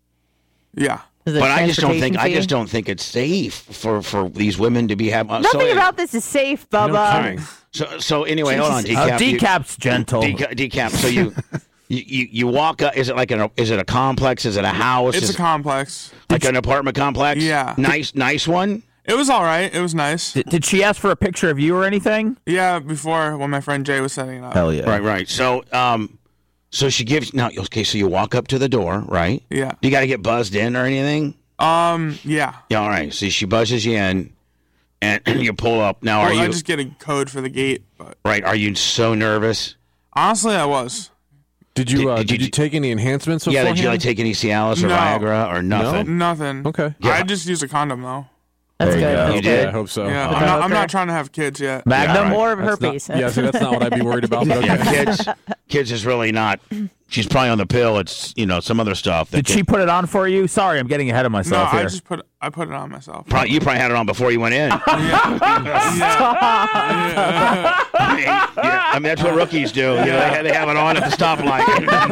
Yeah. Is it But I just don't think transportation I fee? just don't think it's safe for, for these women to be having. Uh, Nothing so, about this is safe, Bubba. All right. So so anyway, hold on, Jesus. decap. Uh, you- decap's gentle. Deca- decap. So you, you, you, you walk up. Is it like an? Is it a complex? Is it a house? It's is a complex. it like an apartment complex? Yeah. Nice, nice one. It was all right. It was nice. Did, did she ask for a picture of you or anything? Yeah, before when my friend Jay was setting it up. Hell yeah. Right, right. So, um, so she gives now. Okay, so you walk up to the door, right? Yeah. You got to get buzzed in or anything. Um. Yeah. Yeah. All right. So she buzzes you in, and you pull up. Now, are Well, you I just get a code for the gate, but right? Are you so nervous? honestly, I was. Did you Did- uh, did did, you- you take any enhancements? Yeah. Beforehand? Did you like take any Cialis or No. Viagra or nothing? Nothing. Okay. Yeah. I just used a condom though. That's There you good. go. That's You good. did? Yeah, I hope so. Yeah. Okay. I'm not. I'm Okay. not trying to have kids yet. Magnum? Yeah, More of That's not- herpes. yeah, see, that's not what I'd be worried about. But okay. Yeah, kids, kids is really not. She's probably on the pill. It's you know some other stuff. That Did she put it on for you? Sorry, I'm getting ahead of No, myself I here. just put. I put it on myself. Probably, you probably had it on before you went in. I mean, yeah, I mean, that's what rookies do. You know, they, they have it on at the stoplight.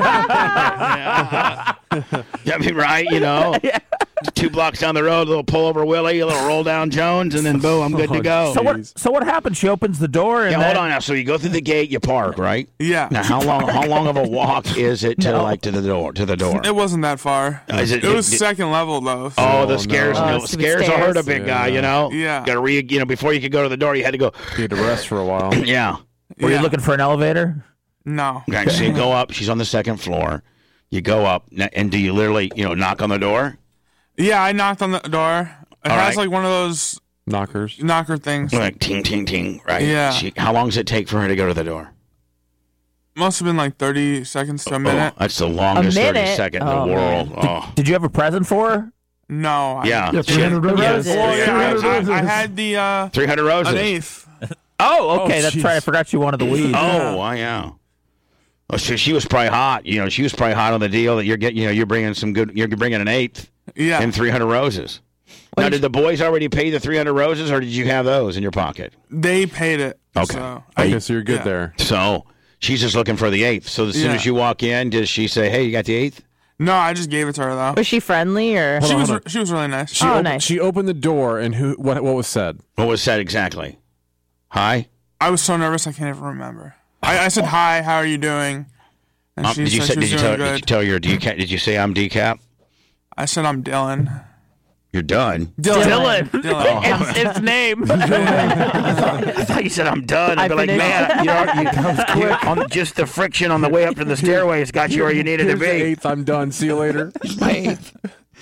Yeah, I mean, right? You know, two blocks down the road, a little pull over Willie, a little roll down Jones, and then boom, I'm good to go. so what? So what happened? She opens the door and Yeah, then, hold on now. So you go through the gate, you park, right? Yeah. Now, how long? How long of a walk is it to like to the door? To the door? It wasn't that far. Uh, is it- it was it- second level though. so- Oh, the Oh, scares! no. No, Oh, stupid scares will hurt a stairs. big guy. You know. Yeah. Got to re. You know, before you could go to the door, you had to go. You had to rest for a while. Yeah. were Yeah. you looking for an elevator? No. Okay, so you go up. She's on the second floor. You go up, n- and do you literally, you know, knock on the door? Yeah, I knocked on the door. It All has right. like one of those Knockers. knocker things. Like ting, ting, ting. Right. Yeah. She, how long does it take for her to go to the door? Must have been like thirty seconds to a minute. Oh, that's the longest A thirty minute? second in Oh, the world. Oh, Did you have a present for her? No. I, yeah. Yeah, three hundred roses. Roses. Well, yeah, I, three hundred I, roses. I had the uh, Three hundred roses. an eighth. Oh, okay, Oh, that's jeez. right. I forgot you wanted the weed. Oh, wow, yeah. Oh, so she was probably hot. You know, she was probably hot on the deal that you're getting. You know, you're bringing some good. You're bringing an eighth Yeah. and three hundred roses. Now, did the boys already pay the three hundred roses, or did you have those in your pocket? They paid it. Okay. So Okay, so you're good yeah. there. So she's just looking for the eighth. So as soon Yeah. as you walk in, does she say, "Hey, you got the eighth?" No, I just gave it to her though. Was she friendly or? She on, was hold she was really nice. She, Oh, op- nice. she opened the door, and who? What? What was said? What was said exactly? Hi. I was so nervous I can't even remember. I, I said hi, how are you doing? And Um, she did you said say? she Did was you doing tell? Did you good. tell your decap? Did you say I'm decap? I said I'm Dylan. You're done. Dylan. Dylan. Dylan. it's his name. I thought you said I'm done. I'd be like, finished. man, you know, you, you, on just the friction on the way up to the stairway has got you where you needed to Here's the be. eighth. I'm done. See you later. My eighth. I,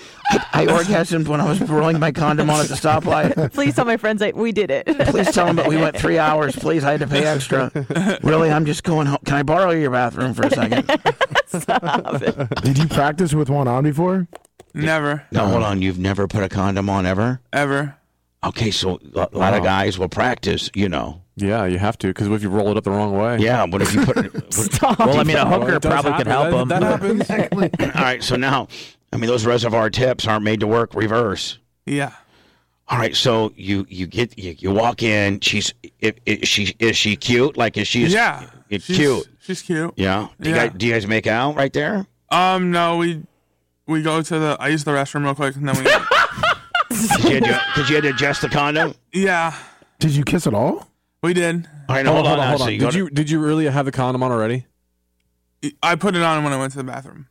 I orgasmed when I was rolling my condom on at the stoplight. Please tell my friends that we did it. Please tell them that we went three hours. Please, I had to pay extra. Really, I'm just going home. Can I borrow your bathroom for a second? Stop it. Did you practice with one on before? Never, No, hold on. You've never put a condom on ever? ever. Okay, so a lot of guys will practice, you know. Yeah, you have to, because if you roll it up the wrong way. Yeah, what if you put it... Stop. Well, I mean, a Well, hooker it does probably could happen. help That- them. That happens. All right, so now, I mean, those reservoir tips aren't made to work reverse. Yeah. All right, so you you get you, you walk in. She's is, is she is she cute? Like is she? Yeah. It's she's, cute. She's cute. Yeah. Do, Yeah. You guys, do you guys make out right there? Um, no, we we go to the. I use the restroom real quick, and then we. Did you, had to, did you had to adjust the condom? Yeah, Did you kiss at all? we did. All right, now, Hold hold, on, on. hold now. on. So you Did go to- you did you really have the condom on already? I put it on when I went to the bathroom.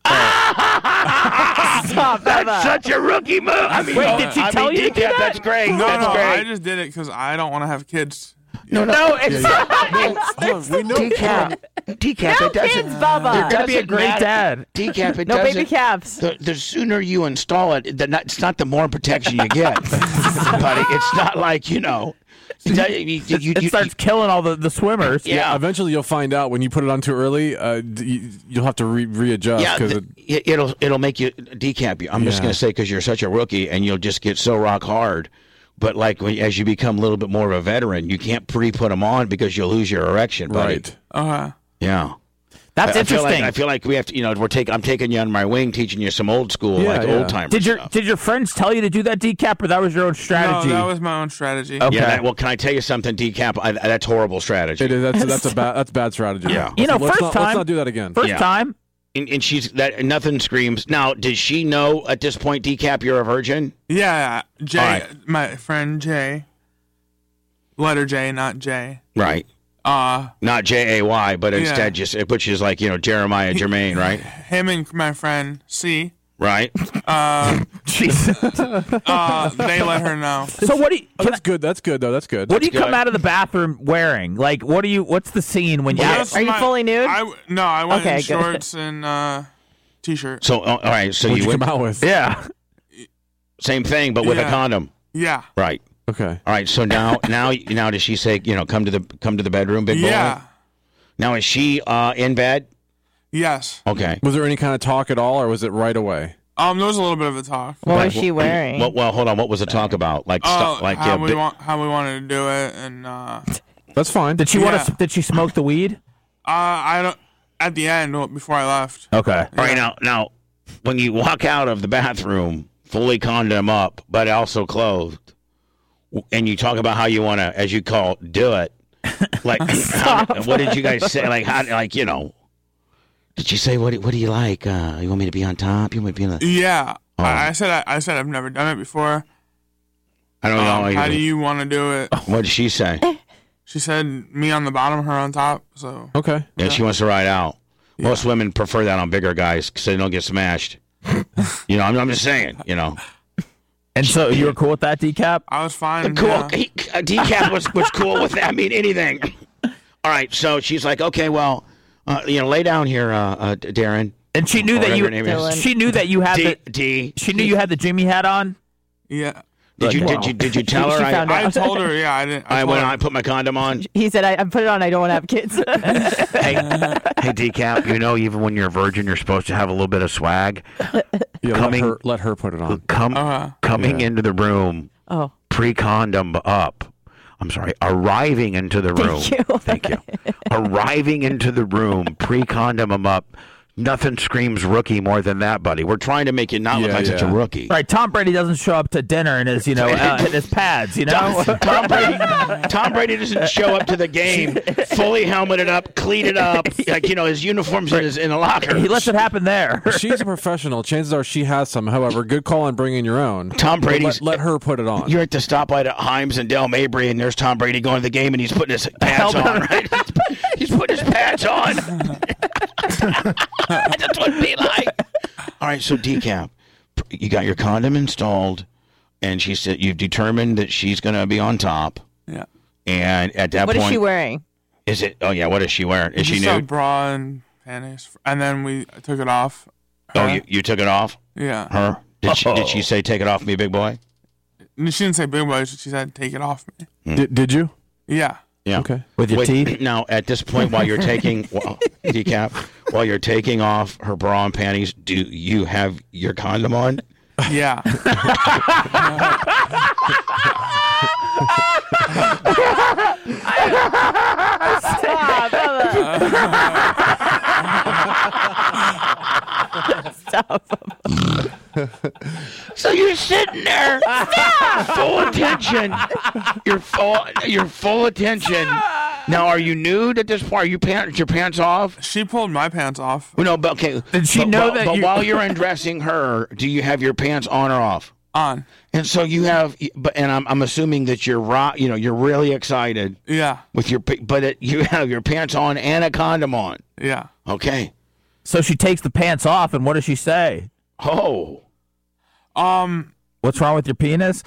Stop. That's such a rookie move. I mean, Wait, oh, did she I tell mean, you to do yeah, that? That's great. No, that's no, great. I just did it because I don't want to have kids. no, no, No, it's Hold on, we know. decaf. Decaf. No it doesn't. kids, Bubba. It gonna be a doesn't great matter. dad. Decaf. It No doesn't. baby calves. The, the sooner you install it, the not, it's not the more protection you get, buddy. It's not like you know. You, you, you, it you- starts killing all the, the swimmers. Yeah. Eventually, you'll find out when you put it on too early. Uh, d- you, you'll have to re- readjust Yeah, because th- it, it'll it'll make you decap you. I'm just Yeah. gonna say because you're such a rookie and you'll just get so rock hard. But like when, as you become a little bit more of a veteran, you can't pre-put them on because you'll lose your erection, buddy. right. Okay. Yeah. That's I, I feel interesting. like I feel like we have to, you know, we're taking. I'm taking you on my wing, teaching you some old school, Yeah, like yeah. old timer. did your stuff. did your friends tell you to do that decap, or that was your own strategy? No, that was my own strategy. Okay. Yeah. That, well, can I tell you something, decap? I, that's horrible strategy. It is, that's that's a bad that's bad strategy. Yeah. You know, let's first not, time- let's not do that again. First Yeah. time. And, and she's that nothing screams. Now, does she know at this point, decap, you're a virgin? Yeah, Jay, All right. my friend Jay. Letter J, not J. Right. Uh, Not J A Y, but Yeah. instead just which is like you know Jeremiah Jermaine, right? him and my friend C. Right. Uh, Jeez. uh, they let her know. So what do you? Oh, Can that's good. That's good though. That's good. What do you That's come good. out of the bathroom wearing? Like, what do you? What's the scene when you? Just Are you my- fully nude? I, w- no, I went Okay, in good. shorts and uh, t-shirt. So oh, all right. So What'd you you went come out with? Yeah. same thing, but with a Yeah. condom. Yeah, Right. Okay. All right. So now now now does she say you know come to the come to the bedroom, big boy? yeah, Now is she uh, in bed? yes. Okay. Was there any kind of talk at all, or was it right away? Um, there was a little bit of a talk. What But- was she wearing? Well, well, hold on. What was the talk about? Like Oh, stuff like how yeah, we bi- want, how we wanted to do it, and uh, uh, That's fine. Did she want Yeah. to? Did she smoke the weed? I don't. At the end, well, before I left. Okay. All right. Now now when you walk out of the bathroom, fully condom up, but also clothed, and you talk about how you want to, as you call, it, do it. Like, how, what did you guys say? Like, how, like you know, did you say what? do- What do you like? Uh, you want me to be on top? You want me to be on the? Yeah, Oh. I, I said I, I said I've never done it before. I don't know. Um, how do you want to do it? What did she say? She said me on the bottom, her on top. So Okay. Yeah, she wants to ride out. Most women prefer that on bigger guys because they don't get smashed. You know, I'm, I'm just saying. You know, And so you were cool with that decap? I was fine. cool. Yeah. He, uh, Decaf was was cool with that. I mean, anything. All right, so she's like, okay, well, uh, you know, lay down here, uh, uh, Darren. And she knew Or that whatever you. her name is. Dylan. She knew that you had D. the. D. She knew you had the Jimmy hat on. Yeah. Did you Wow. did you did you tell She her? I, found I, I told her. Yeah, I didn't. I, I told went. her. I put my condom on. He said, I, I put it on. I don't want to have kids. Hey, hey, Decaf. You know, even when you're a virgin, you're supposed to have a little bit of swag. Yeah, Coming- let her let her put it on. Come Uh-huh. coming Yeah. into the room. Oh, Pre-condom up. I'm sorry, arriving into the room. Thank you. Thank you. Arriving into the room, pre-condom up. Nothing screams rookie more than that, buddy. We're trying to make you not look Yeah, like such a yeah. rookie. Right. Tom Brady doesn't show up to dinner in his, you know, uh, in his pads. You know. Tom, Tom Brady, Tom Brady doesn't show up to the game fully helmeted up, cleated up, like you know his uniform's in his in a locker. He lets it happen there. She's a professional. Chances are she has some. However, good call on bringing your own. Tom But Brady's. Let, let her put it on. You're at the stoplight at Himes and Del Mabry, and there's Tom Brady going to the game, and he's putting his pads on, right? He's putting his pads on. That's what it'd be like. All right, so decap, you got your condom installed, and she said you've determined that she's going to be on top, Yeah. and at that what point, is she wearing? is it? Oh yeah, what is she wearing? Is she Just a nude? bra and panties, and then we took it off. Oh, Her. you, you took it off. Yeah. Her Did she, did she say, take it off me, big boy? And she didn't say big boy. She said, take it off me. Did, did you? Yeah. Yeah. Okay. With your Wait, teeth? Now, at this point, while you're taking well, decap, while you're taking off her bra and panties, do you have your condom on? Yeah. So you're sitting there, full attention. You're full. You're full attention. Now, are you nude at this point? Are you pants? Your pants off? She pulled my pants off. Well, no, but okay. Did she but, know but, that But you- while you're undressing her, do you have your pants on or off? On. And so you have, but and I'm I'm assuming that you're ro- you know, you're really excited Yeah. with your, p- but it, you have your pants on and a condom on. Yeah. Okay. So she takes the pants off, and what does she say? Oh. Um. What's wrong with your penis?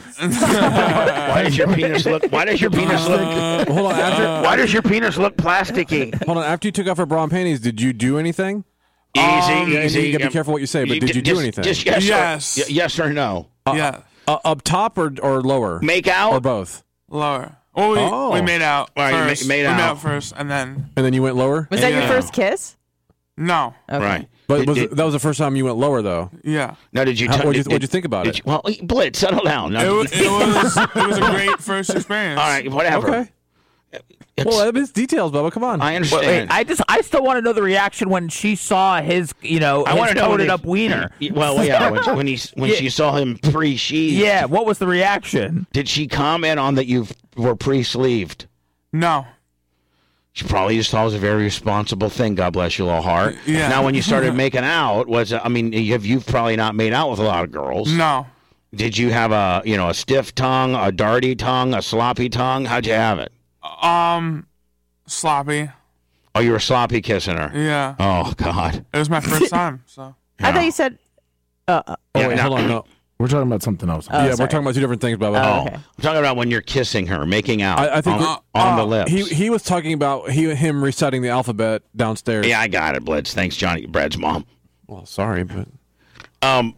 Why does your penis look? Why does your penis look? Hold on. After, Why does your penis look plasticky? hold on. After you took off her bra and panties, did you do anything? Easy, Um, Yeah, easy. you gotta be careful what you say, but did you do just, anything? Just yes, Yes. Or, y- yes or no. yeah. Uh, up top or or lower? Make out. Or both? Lower. Well, we, Oh. we made out All right, you ma- first. made we out. made out first, and then And then you went lower? Was that your Yeah. first kiss? no. Okay. Right. But Did- was did- it, that was the first time you went lower, though. Yeah. now, did you? How- t- what'd you- did- what'd you think about did it? you- well, Blitz, settle down. Now, It, wa- it was it was a great first experience. all right, whatever. Okay. It's- Well, it's details, Bubba. Come on. I Wait, understand. wait, I just, I still want to know the reaction when she saw his, you know, I his want to know when coated he- up wiener. Well, yeah, when, when he when Yeah. she saw him pre-sheathed. Yeah, what was the reaction? Did she comment on that you were pre-sleeved? No. She probably just thought it was a very responsible thing. God bless your little heart. Yeah. Now, when you started making out, was I mean, you've you've probably not made out with a lot of girls. No. Did you have a you know a stiff tongue, a darty tongue, a sloppy tongue? How'd you have it? Um. Sloppy. Oh, you were sloppy kissing her. Yeah. Oh God. It was my first time. So. I thought you said. Uh, uh, oh, Yeah, wait, now- hold on. No. We're talking about something else. Oh, yeah, we're sorry. talking about two different things, Bubba. Oh, Oh, okay. I'm talking about when you're kissing her, making out I, I think on, we're- on the uh, lips. He he was talking about he him reciting the alphabet downstairs. yeah, I got it, Blitz. Thanks, Johnny. Brad's mom. Well, sorry, but Um,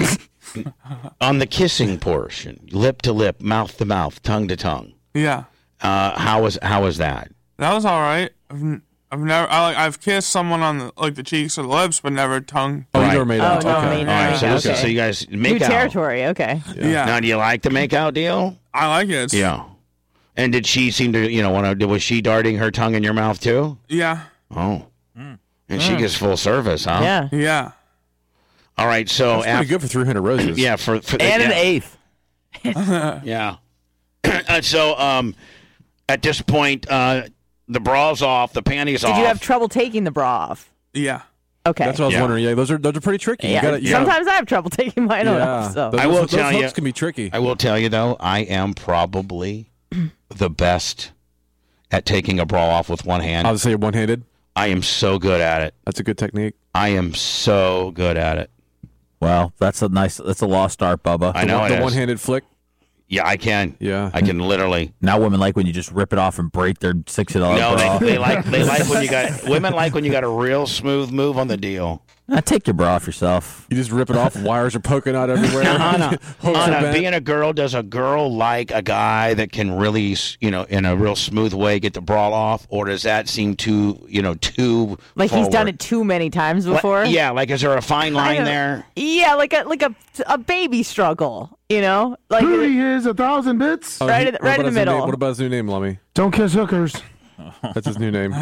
on the kissing portion, lip to lip, mouth to mouth, tongue to tongue. Yeah. Uh, how was how was that? That was all right. I've, n- I've never. I like. I've kissed someone on the like the cheeks or the lips, but never tongue. oh, Right. you never made Oh, out. no, okay. I mean, All right, Make so, out, this is- okay. so you guys New make out. territory. Okay. Yeah. Now, do you like the make out deal? I like it. It's- Yeah. And did she seem to, you know, want to? Was she darting her tongue in your mouth too? Yeah. Oh. And she gets full service, huh? Yeah. Yeah. All right. So That's pretty after, good for three hundred roses. yeah, for, for And an yeah. eighth. Yeah. And so, um, at this point, uh, the bra's off, the panties Did off. you have trouble taking the bra off? Yeah. Okay. That's what I was Yeah. wondering. Yeah, those are those are pretty tricky. yeah. You gotta, you Sometimes I have trouble taking mine gotta, off. yeah. So. Those, I will those tell hooks you- can be tricky. I will tell you though, I am probably the best at taking a bra off with one hand. I would say one-handed. I am so good at it. That's a good technique. I am so good at it. Well, that's a nice, that's a lost art, Bubba. I know the it is. one-handed flick. Yeah, I can. Yeah. I can literally. Now women like when you just rip it off and break their sixty dollars No, bra. they, they like they like when you got women like when you got a real smooth move on the deal. Now, take your bra off yourself. You just rip it off. Wires are poking out everywhere. Anna, Hooks are Anna, bent. being a girl, does a girl like a guy that can really, you know, in a real smooth way get the bra off, or does that seem too, you know, too Like he's done forward? it too many times before. Like- yeah, like is there a fine I line don't- there? Yeah, like a like a a baby struggle. You know, like Booty is a thousand bits. Oh, right he- in the- what right in about the his new middle. name? What about his new name, Lummy? Don't kiss hookers. That's his new name.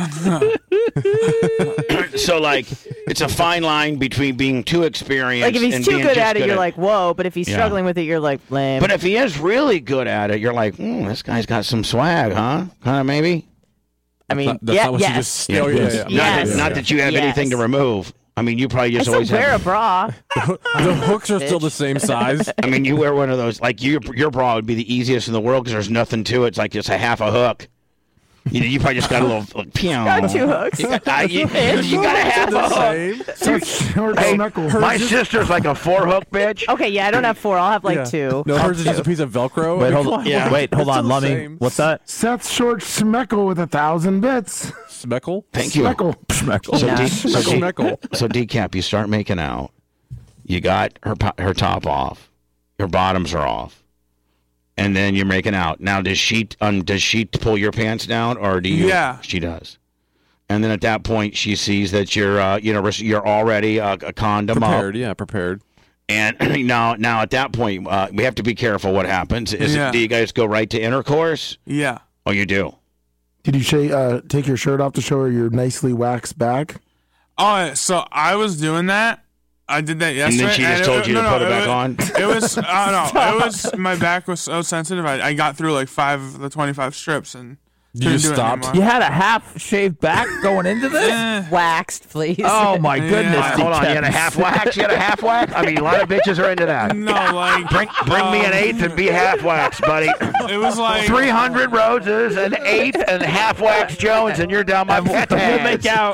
So like, it's a fine line between being too experienced. like if he's and too being good just at it, you're like whoa. But if he's Yeah. struggling with it, you're like lame. But if he is really good at it, you're like, hmm, this guy's got some swag, huh? Kind of maybe. I mean, Not- that's yeah, not what you yes. just. Oh, yeah, yeah, yeah. Not, Yes. that, not that you have Yes. anything to remove. I mean, you probably I just still always wear have. a bra. The hooks are still the same size. I mean, you wear one of those. Like your your bra would be the easiest in the world because there's nothing to it. It's like just a half a hook. You, you probably just got a little. Like, pew. Got two hooks. You got, I- you, you got a half a hook. Same. Such short Hey, snuckle. my sister's like a four hook bitch. Okay, yeah, I don't have four. I'll have like Yeah. two. No, hers is just a piece of Velcro. Wait, hold Come on. Yeah. Wait, hold It's on, still the Lummy. same. What's that? Seth Short Schmeckle with a thousand bits. Smeckle? Thank you. Schmeckle. So, Yeah. D, so, D, Schmeckle. so decap, you start making out. You got her po- her top off, her bottoms are off, and then you're making out. Now, does she um, does she pull your pants down, or do you? Yeah. She does. And then at that point, she sees that you're, uh, you know, you're already uh, a condom Prepared, up. yeah, prepared. And now, now at that point, uh, we have to be careful what happens. Is Yeah. it, do you guys go right to intercourse? Yeah. Oh, you do. Did you sh- uh, take your shirt off to show her your nicely waxed back? Oh, so I was doing that. I did that yesterday. And then she just it- told it- you to no, put no, it back was, on? It was, I don't know. It was, my back was so sensitive. I, I got through like five of the twenty-five strips and You couldn't just do it stopped? anymore. You had a half shaved back going into this? Eh, Waxed, please. Oh my goodness! Yeah. Hold on, you had a half wax? You had a half wax? I mean, a lot of bitches are into that. no, like Bring, bring me an eighth and be half wax, buddy. it was like three hundred roses, an eighth, and half wax Jones, and you're down my We'll make out.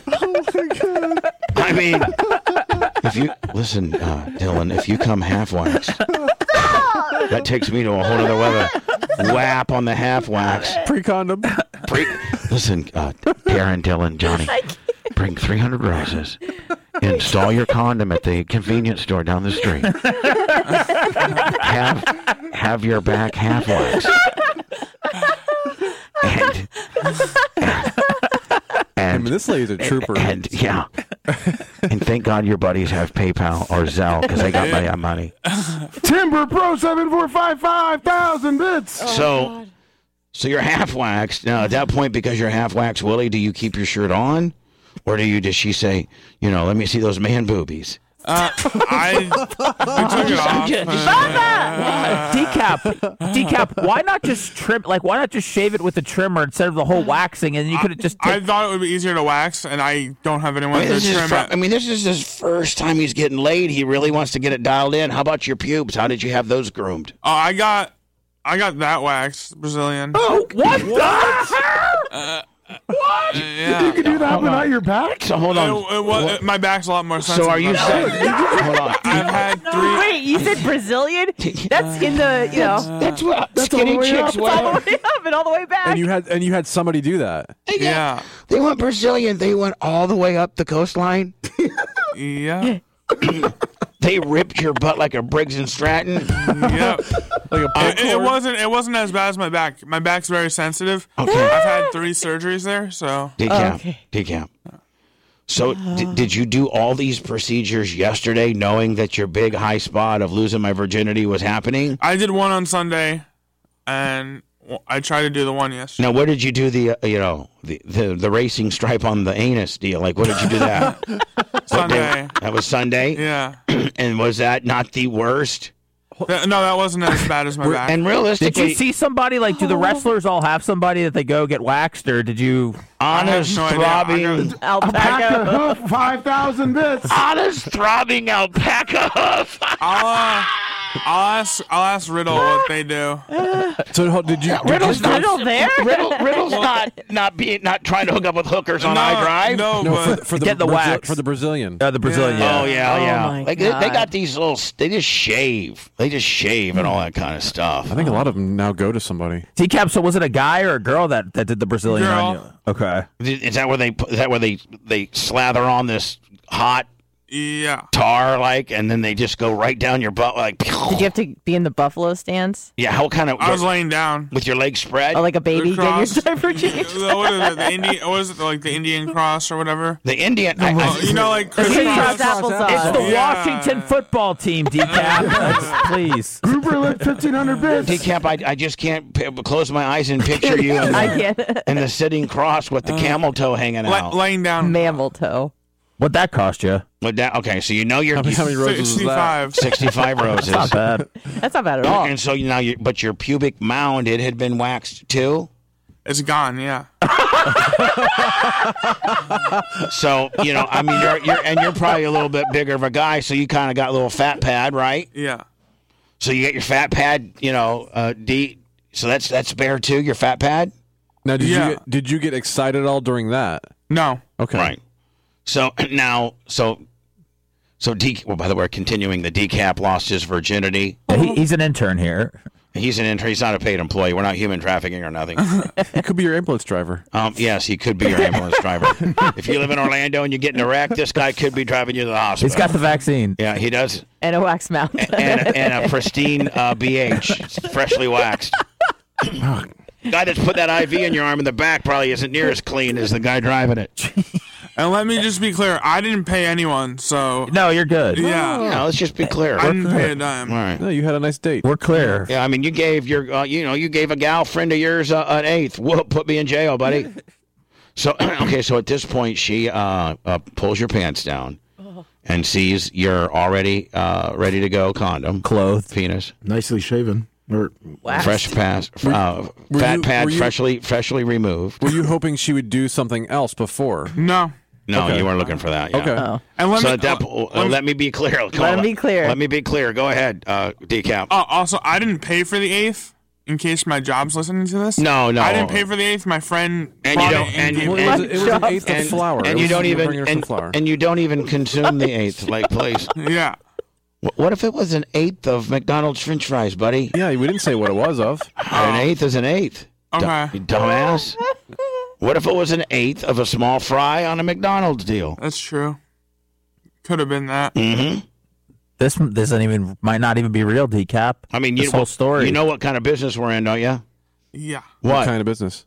I mean, if you listen, uh, Dylan, if you come half wax, that takes me to a whole other level. Whap on the half wax. Pre-condom. Pre- listen, uh, Darren, Dylan, Johnny, bring three hundred roses. Install your condom at the convenience store down the street. have have your back half wax. And, and, I mean, this lady's a trooper. and yeah, and thank God your buddies have PayPal or Zelle because they got my money. Timber Pro seven four five five thousand bits. so, so you're half waxed now. At that point, because you're half waxed, Willie, do you keep your shirt on, or do you? Does she say, you know, let me see those man boobies? uh, I we took it off. Uh, decap, decap. Why not just trim? Like, why not just shave it with the trimmer instead of the whole waxing? And you could have just. I Take, thought it would be easier to wax, and I don't have anyone I mean, to this is trim his fir- it. I mean, this is his first time he's getting laid. He really wants to get it dialed in. How about your pubes? How did you have those groomed? Oh, I got, I got that waxed Brazilian. oh, what? the? Yeah. You can do that without your back? So hold It, on. it was, it- my back's a lot more sensitive. So are you than saying? that. Hold on. I've had three. Wait, you said Brazilian? That's in the, you know, That's what That's all skinny the way chicks up. all wear. the way up and all the way back. And you had and you had somebody do that. Yeah, They went Brazilian. They went all the way up the coastline. yeah, They ripped your butt like a Briggs and Stratton. yeah. Like a It, it wasn't. It wasn't as bad as my back. My back's very sensitive. Okay. I've had three surgeries there, so Decap. Okay. Decap. So d- did you do all these procedures yesterday, knowing that your big high spot of losing my virginity was happening? I did one on Sunday, and I tried to do the one yesterday. Now, where did you do the, uh, you know, the, the the racing stripe on the anus deal? Like, where did you do that? Sunday. That was Sunday? Yeah. And was that not the worst? Th- No, that wasn't as bad as my back. And Did realistically, you see somebody like? Do the wrestlers all have somebody that they go get waxed, or did you? honest, I have no idea. I throbbing, got- Alpaca Alpaca. hoof, five thousand bits. honest, throbbing alpaca hoof. I'll, uh, I'll ask. I'll ask Riddle what they do. So ho- did you? Did Riddle's you not Riddle there? Riddle, Riddle's not not being not trying to hook up with hookers on no, iDrive. No, no, but for, for the Get the Brazil- wax. for the Brazilian. Uh, the Brazilian. Yeah. Oh yeah, Oh, yeah. my Like they, they God. got these little. They just shave. They just shave and all that kind of stuff. I think a lot of them now go to somebody. Decap. So was it a guy or a girl that, that did the Brazilian Girl. on you? Okay. Is that where they? put- Is that where they they slather on this hot yeah. tar like, and then they just go right down your butt like. Did you have to be in the buffalo stance? Yeah. How kind of? I was laying down. with your legs spread. Oh, like a baby getting your Cross. diaper changed? What is it? The Indian? What is it? Like the Indian cross or whatever? the Indian. I, Oh, I, you know, like Crisscross crisscross. applesauce. It's the Yeah. Washington football team, Decap. That's- please. Gruber lift fifteen hundred bits. Decap, I, I just can't p- close my eyes and picture you in I the, get it. in the sitting cross with the camel toe hanging La- out. laying down. Mammal toe. What'd that cost you? With that, okay, so you know you're How many, how many roses is that? Sixty-five. sixty-five roses. Not bad. That's not bad at all. And so now you, but your pubic mound, it had been waxed too. It's gone. Yeah. So you know, I mean, you're you're and you're probably a little bit bigger of a guy, so you kind of got a little fat pad, right? Yeah. So you get your fat pad, you know, uh, D. So that's that's bare too. Your fat pad, Now, did Yeah. you get, did you get excited at all during that? No. Okay. right? So now, so so D. Well, by the way, continuing, the Decap lost his virginity. He, he's an intern here. He's an intern. He's not a paid employee. We're not human trafficking or nothing. He could be your ambulance driver. Um, yes, he could be your ambulance driver. If you live in Orlando and you get in a wreck, this guy could be driving you to the hospital. He's got the vaccine. Yeah, he does. And a wax mouth. And, and a pristine uh, B H, freshly waxed. Guy that's put that I V in your arm in the back probably isn't near as clean as the guy driving it. And let me just be clear, I didn't pay anyone, so No, you're good. yeah, Yeah, let's just be clear. I All didn't pay a dime. right. No, you had a nice date. We're clear. Yeah, I mean, you gave your, uh, you know, you gave a gal friend of yours uh, an eighth. Whoop, put me in jail, buddy. So, okay, so at this point, she uh, uh, pulls your pants down and sees you're already uh, ready to go condom. Clothed. Penis. Nicely shaven. Or Fresh pass. Uh, fat you- pad were you- freshly freshly removed. Were you hoping she would do something else before? No. No, Okay. you weren't looking for that. Yeah. Okay. Oh. And let So me at that uh, po- let me- let me be clear. Come Let on, him be clear. Let me be clear. Go ahead, uh, Decap. uh, also, I didn't pay for the eighth. In case my job's listening to this. No, no. I didn't pay for the eighth. My friend And brought you don't- it and and you- gave Well, it. it was, it was an eighth and, of flour. and It you was- don't you were even bringing her some and, flour. and you don't even consume the eighth. Like, please. Yeah. Wh- What if it was an eighth of McDonald's French fries, buddy? Yeah, we didn't say what it was of. An eighth is an eighth. Okay. You dumbass. What if it was an eighth of a small fry on a McDonald's deal? That's true. Could have been that. Mm-hmm. This doesn't even might not even be real, Decap. I mean, you, This whole story. You know what kind of business we're in, don't you? Yeah. What? What kind of business?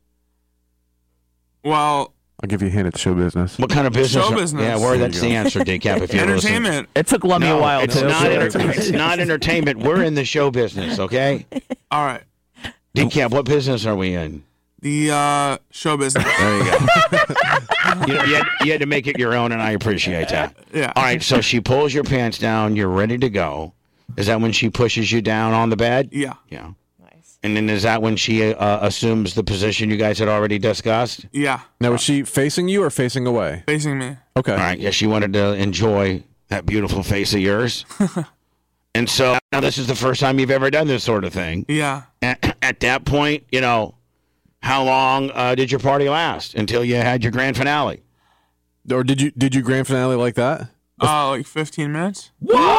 Well, I'll give you a hint. It's show business. What kind of business? Show are- business. Yeah, where There that's you the go. answer, Decap. If you're listening. entertainment. It took Lummy No, a while it's too. not. Enter- it's not entertainment. We're in the show business, okay? All right. Decap, what business are we in? The uh, show business. There you go. you, know, you, had, you had to make it your own, and I appreciate that. Yeah. All right, so she pulls your pants down. You're ready to go. Is that when she pushes you down on the bed? Yeah. Yeah. Nice. And then is that when she uh, assumes the position you guys had already discussed? Yeah. Now, was she facing you or facing away? Facing me. Okay. All right. Yeah, she wanted to enjoy that beautiful face of yours. And so now this is the first time you've ever done this sort of thing. Yeah. At, at that point, you know, how long uh, did your party last until you had your grand finale? Or did you did you grand finale like that? Uh, like fifteen minutes.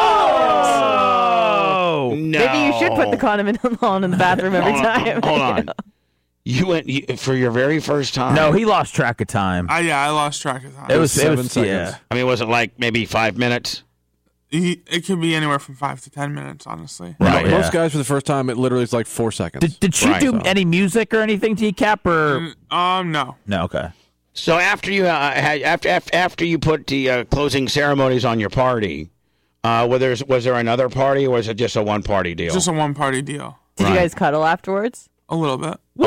Whoa! No. Maybe you should put the condom on in the bathroom every hold on, time. Hold on. You went you, for your very first time. No, he lost track of time. I yeah, I lost track of time. It was seven it was, seconds. Yeah. I mean, was it like maybe five minutes? He, it could be anywhere from five to ten minutes, honestly. Right. Most Yeah. guys for the first time, it literally is like four seconds. Did, did she Right. do any music or anything, Decap? Or Mm, Um, no. no? Okay. So after you uh, had after after after you put the uh, closing ceremonies on your party, uh, was there was there another party or was it just a one party deal? Just a one party deal. Did Right. you guys cuddle afterwards? A little bit. Whoa,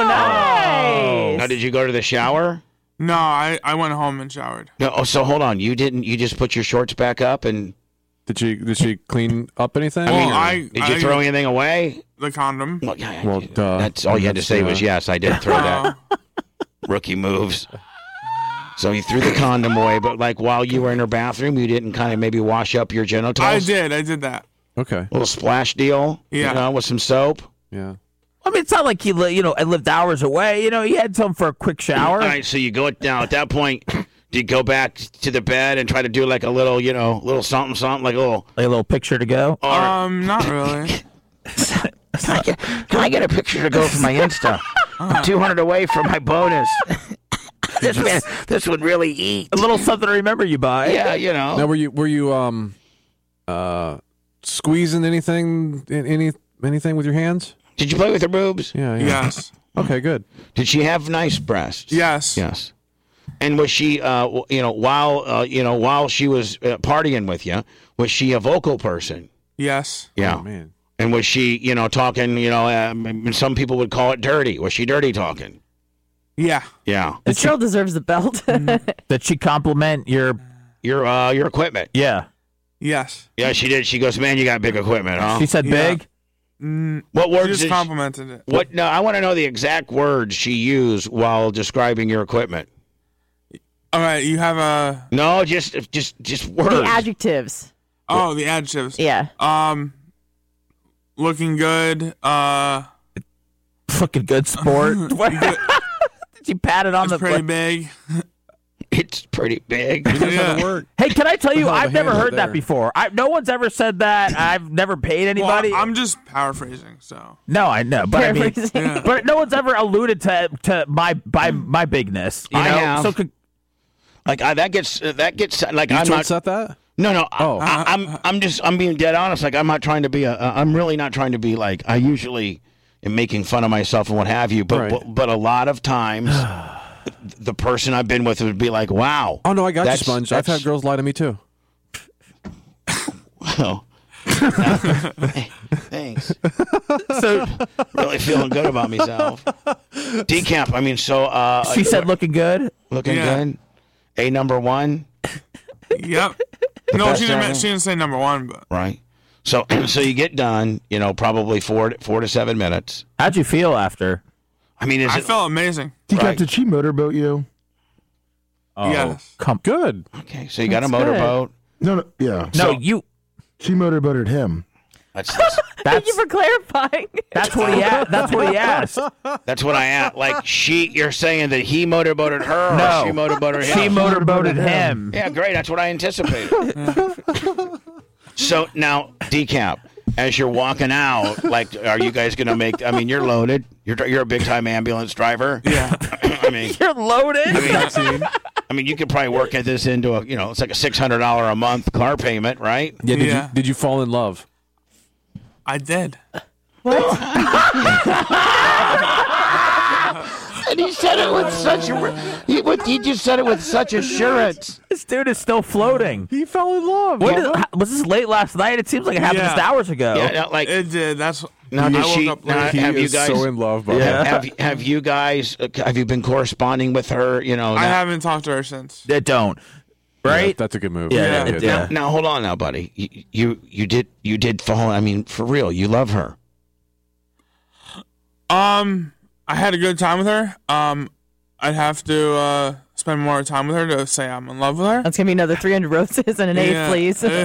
nice. Now, did you go to the shower? No, I, I went home and showered. No. Oh, so hold on. You didn't. You just put your shorts back up and. Did she did she clean up anything? I mean, Well, I- did you I- throw anything away? The condom. Well, yeah, Well, yeah. duh. That's all you had to That's, say was uh, yes. I did throw that. Uh, Rookie moves. So you threw the condom away, but like while you were in her bathroom, you didn't kind of maybe wash up your genitals. I did. I did that. Okay. A little splash deal. Yeah. You know, with some soap. Yeah. I mean, it's not like he li- you know lived hours away. You know, he had some for a quick shower. All right. So you go down at that point. Do you go back to the bed and try to do like a little, you know, little something, something, like a little? Like a little picture to go. Or, Um, not really. can, I get, can I get a picture to go for my Insta? I'm two hundred away from my bonus. this man, this would really eat. A little something to remember you by. Yeah, you know. Now, were you were you um uh squeezing anything in- any anything with your hands? Did you play with her boobs? Yeah. Yeah. Yes. Okay. Good. Did she have nice breasts? Yes. Yes. And was she, uh, w- you know, while uh, you know, while she was uh, partying with you, was she a vocal person? Yes. Yeah. Oh, man. And was she, you know, talking? You know, um, some people would call it dirty. Was she dirty talking? Yeah. Yeah. This girl deserves the belt. Did she compliment your? Your uh, your equipment. Yeah. Yes. Yeah, she did. She goes, man, you got big equipment, huh? She said Yeah. big. Mm, What she words just did she, complimented it. what? No, I want to know the exact words she used while describing your equipment. All right. You have a. No, just just just words. The adjectives. Oh, the adjectives. Yeah. Um, looking good. Uh, Fucking good sport. What? Did you pat it on it's the? pretty big. It's pretty big. Yeah. Hey, can I tell you, Oh, the I've never hands heard are that there. before. I, no one's ever said that. I've never paid anybody. Well, I'm just paraphrasing, so. no, I know, but I mean, Paraphrasing. Yeah. but no one's ever alluded to to my by my bigness. You I know, have. so could, Like I, that gets uh, that gets like You I'm told not. Seth that? No, no. Oh. I, I'm I'm just I'm being dead honest. Like I'm not trying to be a. Uh, I'm really not trying to be like I usually am making fun of myself and what have you. But Right. but, but a lot of times, the person I've been with would be like, "Wow." Oh no, I got you, That's- Sponge. I've that's- had girls lie to me too. Well, thanks. so Really feeling good about myself. Decamp. I mean, so uh, she said, "Looking good." looking Yeah. good. A number one, Yep. No, best she didn't. ever. She didn't say number one, but right? So so you get done. You know, probably four four to seven minutes. How'd you feel after? I mean, is I it felt amazing. Decap, Right. did she motorboat you? Oh, Yes. come. Good. okay? So you got a That's good. motorboat. No, no, yeah. No, So- you. She motorboated him. That's that's, Thank you That's for clarifying. that's what he asked. That's what he asked. that's what I asked. Like she, you're saying that he motorboated her, No. or she motorboated him? She motorboated motorboated him. Yeah, great. That's what I anticipated. So now, Decap, as you're walking out, like, are you guys gonna make? I mean, you're loaded. You're you're a big time ambulance driver. Yeah. I mean, You're loaded. I mean, I mean, you could probably work at this into a, you know, it's like a six hundred dollar a month car payment, right? Yeah. Did Yeah. you did you fall in love? I did. And he said it with such a, he, he just said it with such assurance. This dude is still floating. He fell in love. When did, was this late last night? It seems like it happened Yeah. just hours ago. Yeah, now, like It did. That's. now, I does woke she? up Now, late. He have you is guys? so in love, bro. have, have, have you guys? Uh, have you been corresponding with her? You know, I now- haven't talked to her since. They don't. Right? Yeah, that's a good move. Yeah, Yeah. it- yeah. Now, hold on, now, buddy. You, you you did you did fall. I mean, for real, you love her. Um, I had a good time with her. Um, I'd have to uh spend more time with her to say I'm in love with her. That's gonna be another three hundred roses and an eighth, Yeah.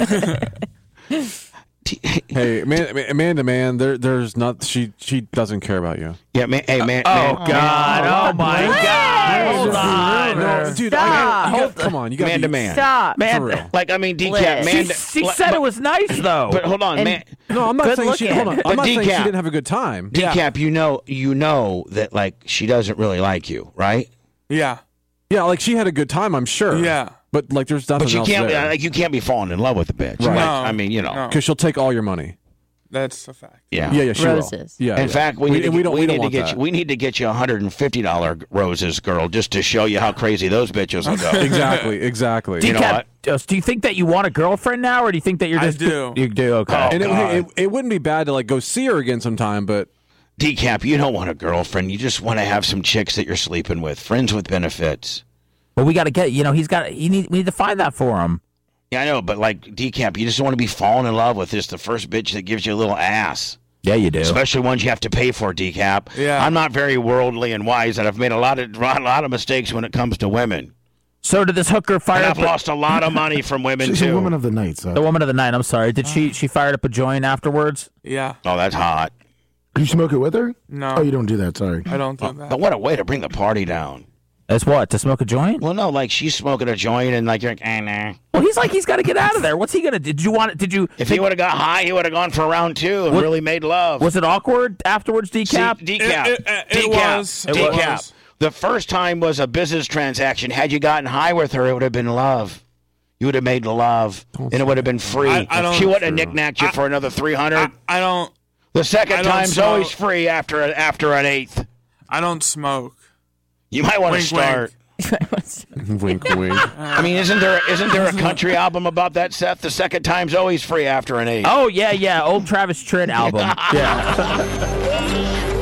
please. Hey, man, man, man to man, there, there's not. She, she doesn't care about you. Yeah, man. Hey, man. Oh man, God! Oh my God! Hold on. No, dude, I, Stop. you got, come on, you got man to man. Stop. Man, For real. Like I mean, decap, Liz. man. she, to- she like, said but, it was nice though. But hold on, And- man. No, I'm not Good saying she. Hold on, looking. I'm But not saying she decaf. didn't have a good time. Yeah. Decap, you know, you know that like she doesn't really like you, right? Yeah. Yeah, like she had a good time, I'm sure. Yeah. But like, there's nothing But you else can't, there. like, you can't be falling in love with the bitch. Right. Like, No. I mean, you know. No. Because she'll take all your money. That's a fact. Yeah. Yeah, yeah, she Roses. will. Yeah. In yeah. fact, we, need to, and we don't. we, We, need don't to want get that. you. We need to get you one hundred and fifty dollar roses, girl, just to show you how crazy those bitches will go. Exactly. Exactly. You know Decap, what? just- do you think that you want a girlfriend now, or do you think that you're I just do. You do. Okay. Oh. and it, God. it, it wouldn't be bad to like go see her again sometime, but Decap, you don't want a girlfriend. You just want to have some chicks that you're sleeping with, friends with benefits. Well, we got to get. You know, he's got. You need. We need to find that for him. Yeah, I know, but like Decap, you just don't want to be falling in love with this the first bitch that gives you a little ass. Yeah, you do. Especially ones you have to pay for, Decap. Yeah. I'm not very worldly and wise, and I've made a lot of a lot of mistakes when it comes to women. So did this hooker fire And up I've a- lost a lot of money from women She's too. a woman of the night, so. the woman of the night? I'm sorry. Did she? She fired up a joint afterwards. Yeah. Oh, that's hot. You smoke it with her? No. Oh, you don't do that. Sorry. I don't do that. But what a way to bring the party down. As what? To smoke a joint? Well, no, like she's smoking a joint, and like you're like, eh, nah. Well, he's like he's got to get out of there. What's he gonna? Did you want? Did you? If he would have got high, he would have gone for round two and What- really made love. Was it awkward afterwards? See, Decap. decap, It- it- it decap, was. It decap. was. The first time was a business transaction. Had you gotten high with her, it would have been love. You would have made love, and it would have been free. I- I don't- she wouldn't have True. knick-knacked you for another three hundred. I, I don't. The second I don't time's smoke. always free after a, after an eighth. I don't smoke. You might want to Wink, start. wink, wink. I mean, isn't there isn't there a country album about that, Seth? The second time's always free after an eighth. Oh yeah, yeah. Old Travis Tritt album. Yeah.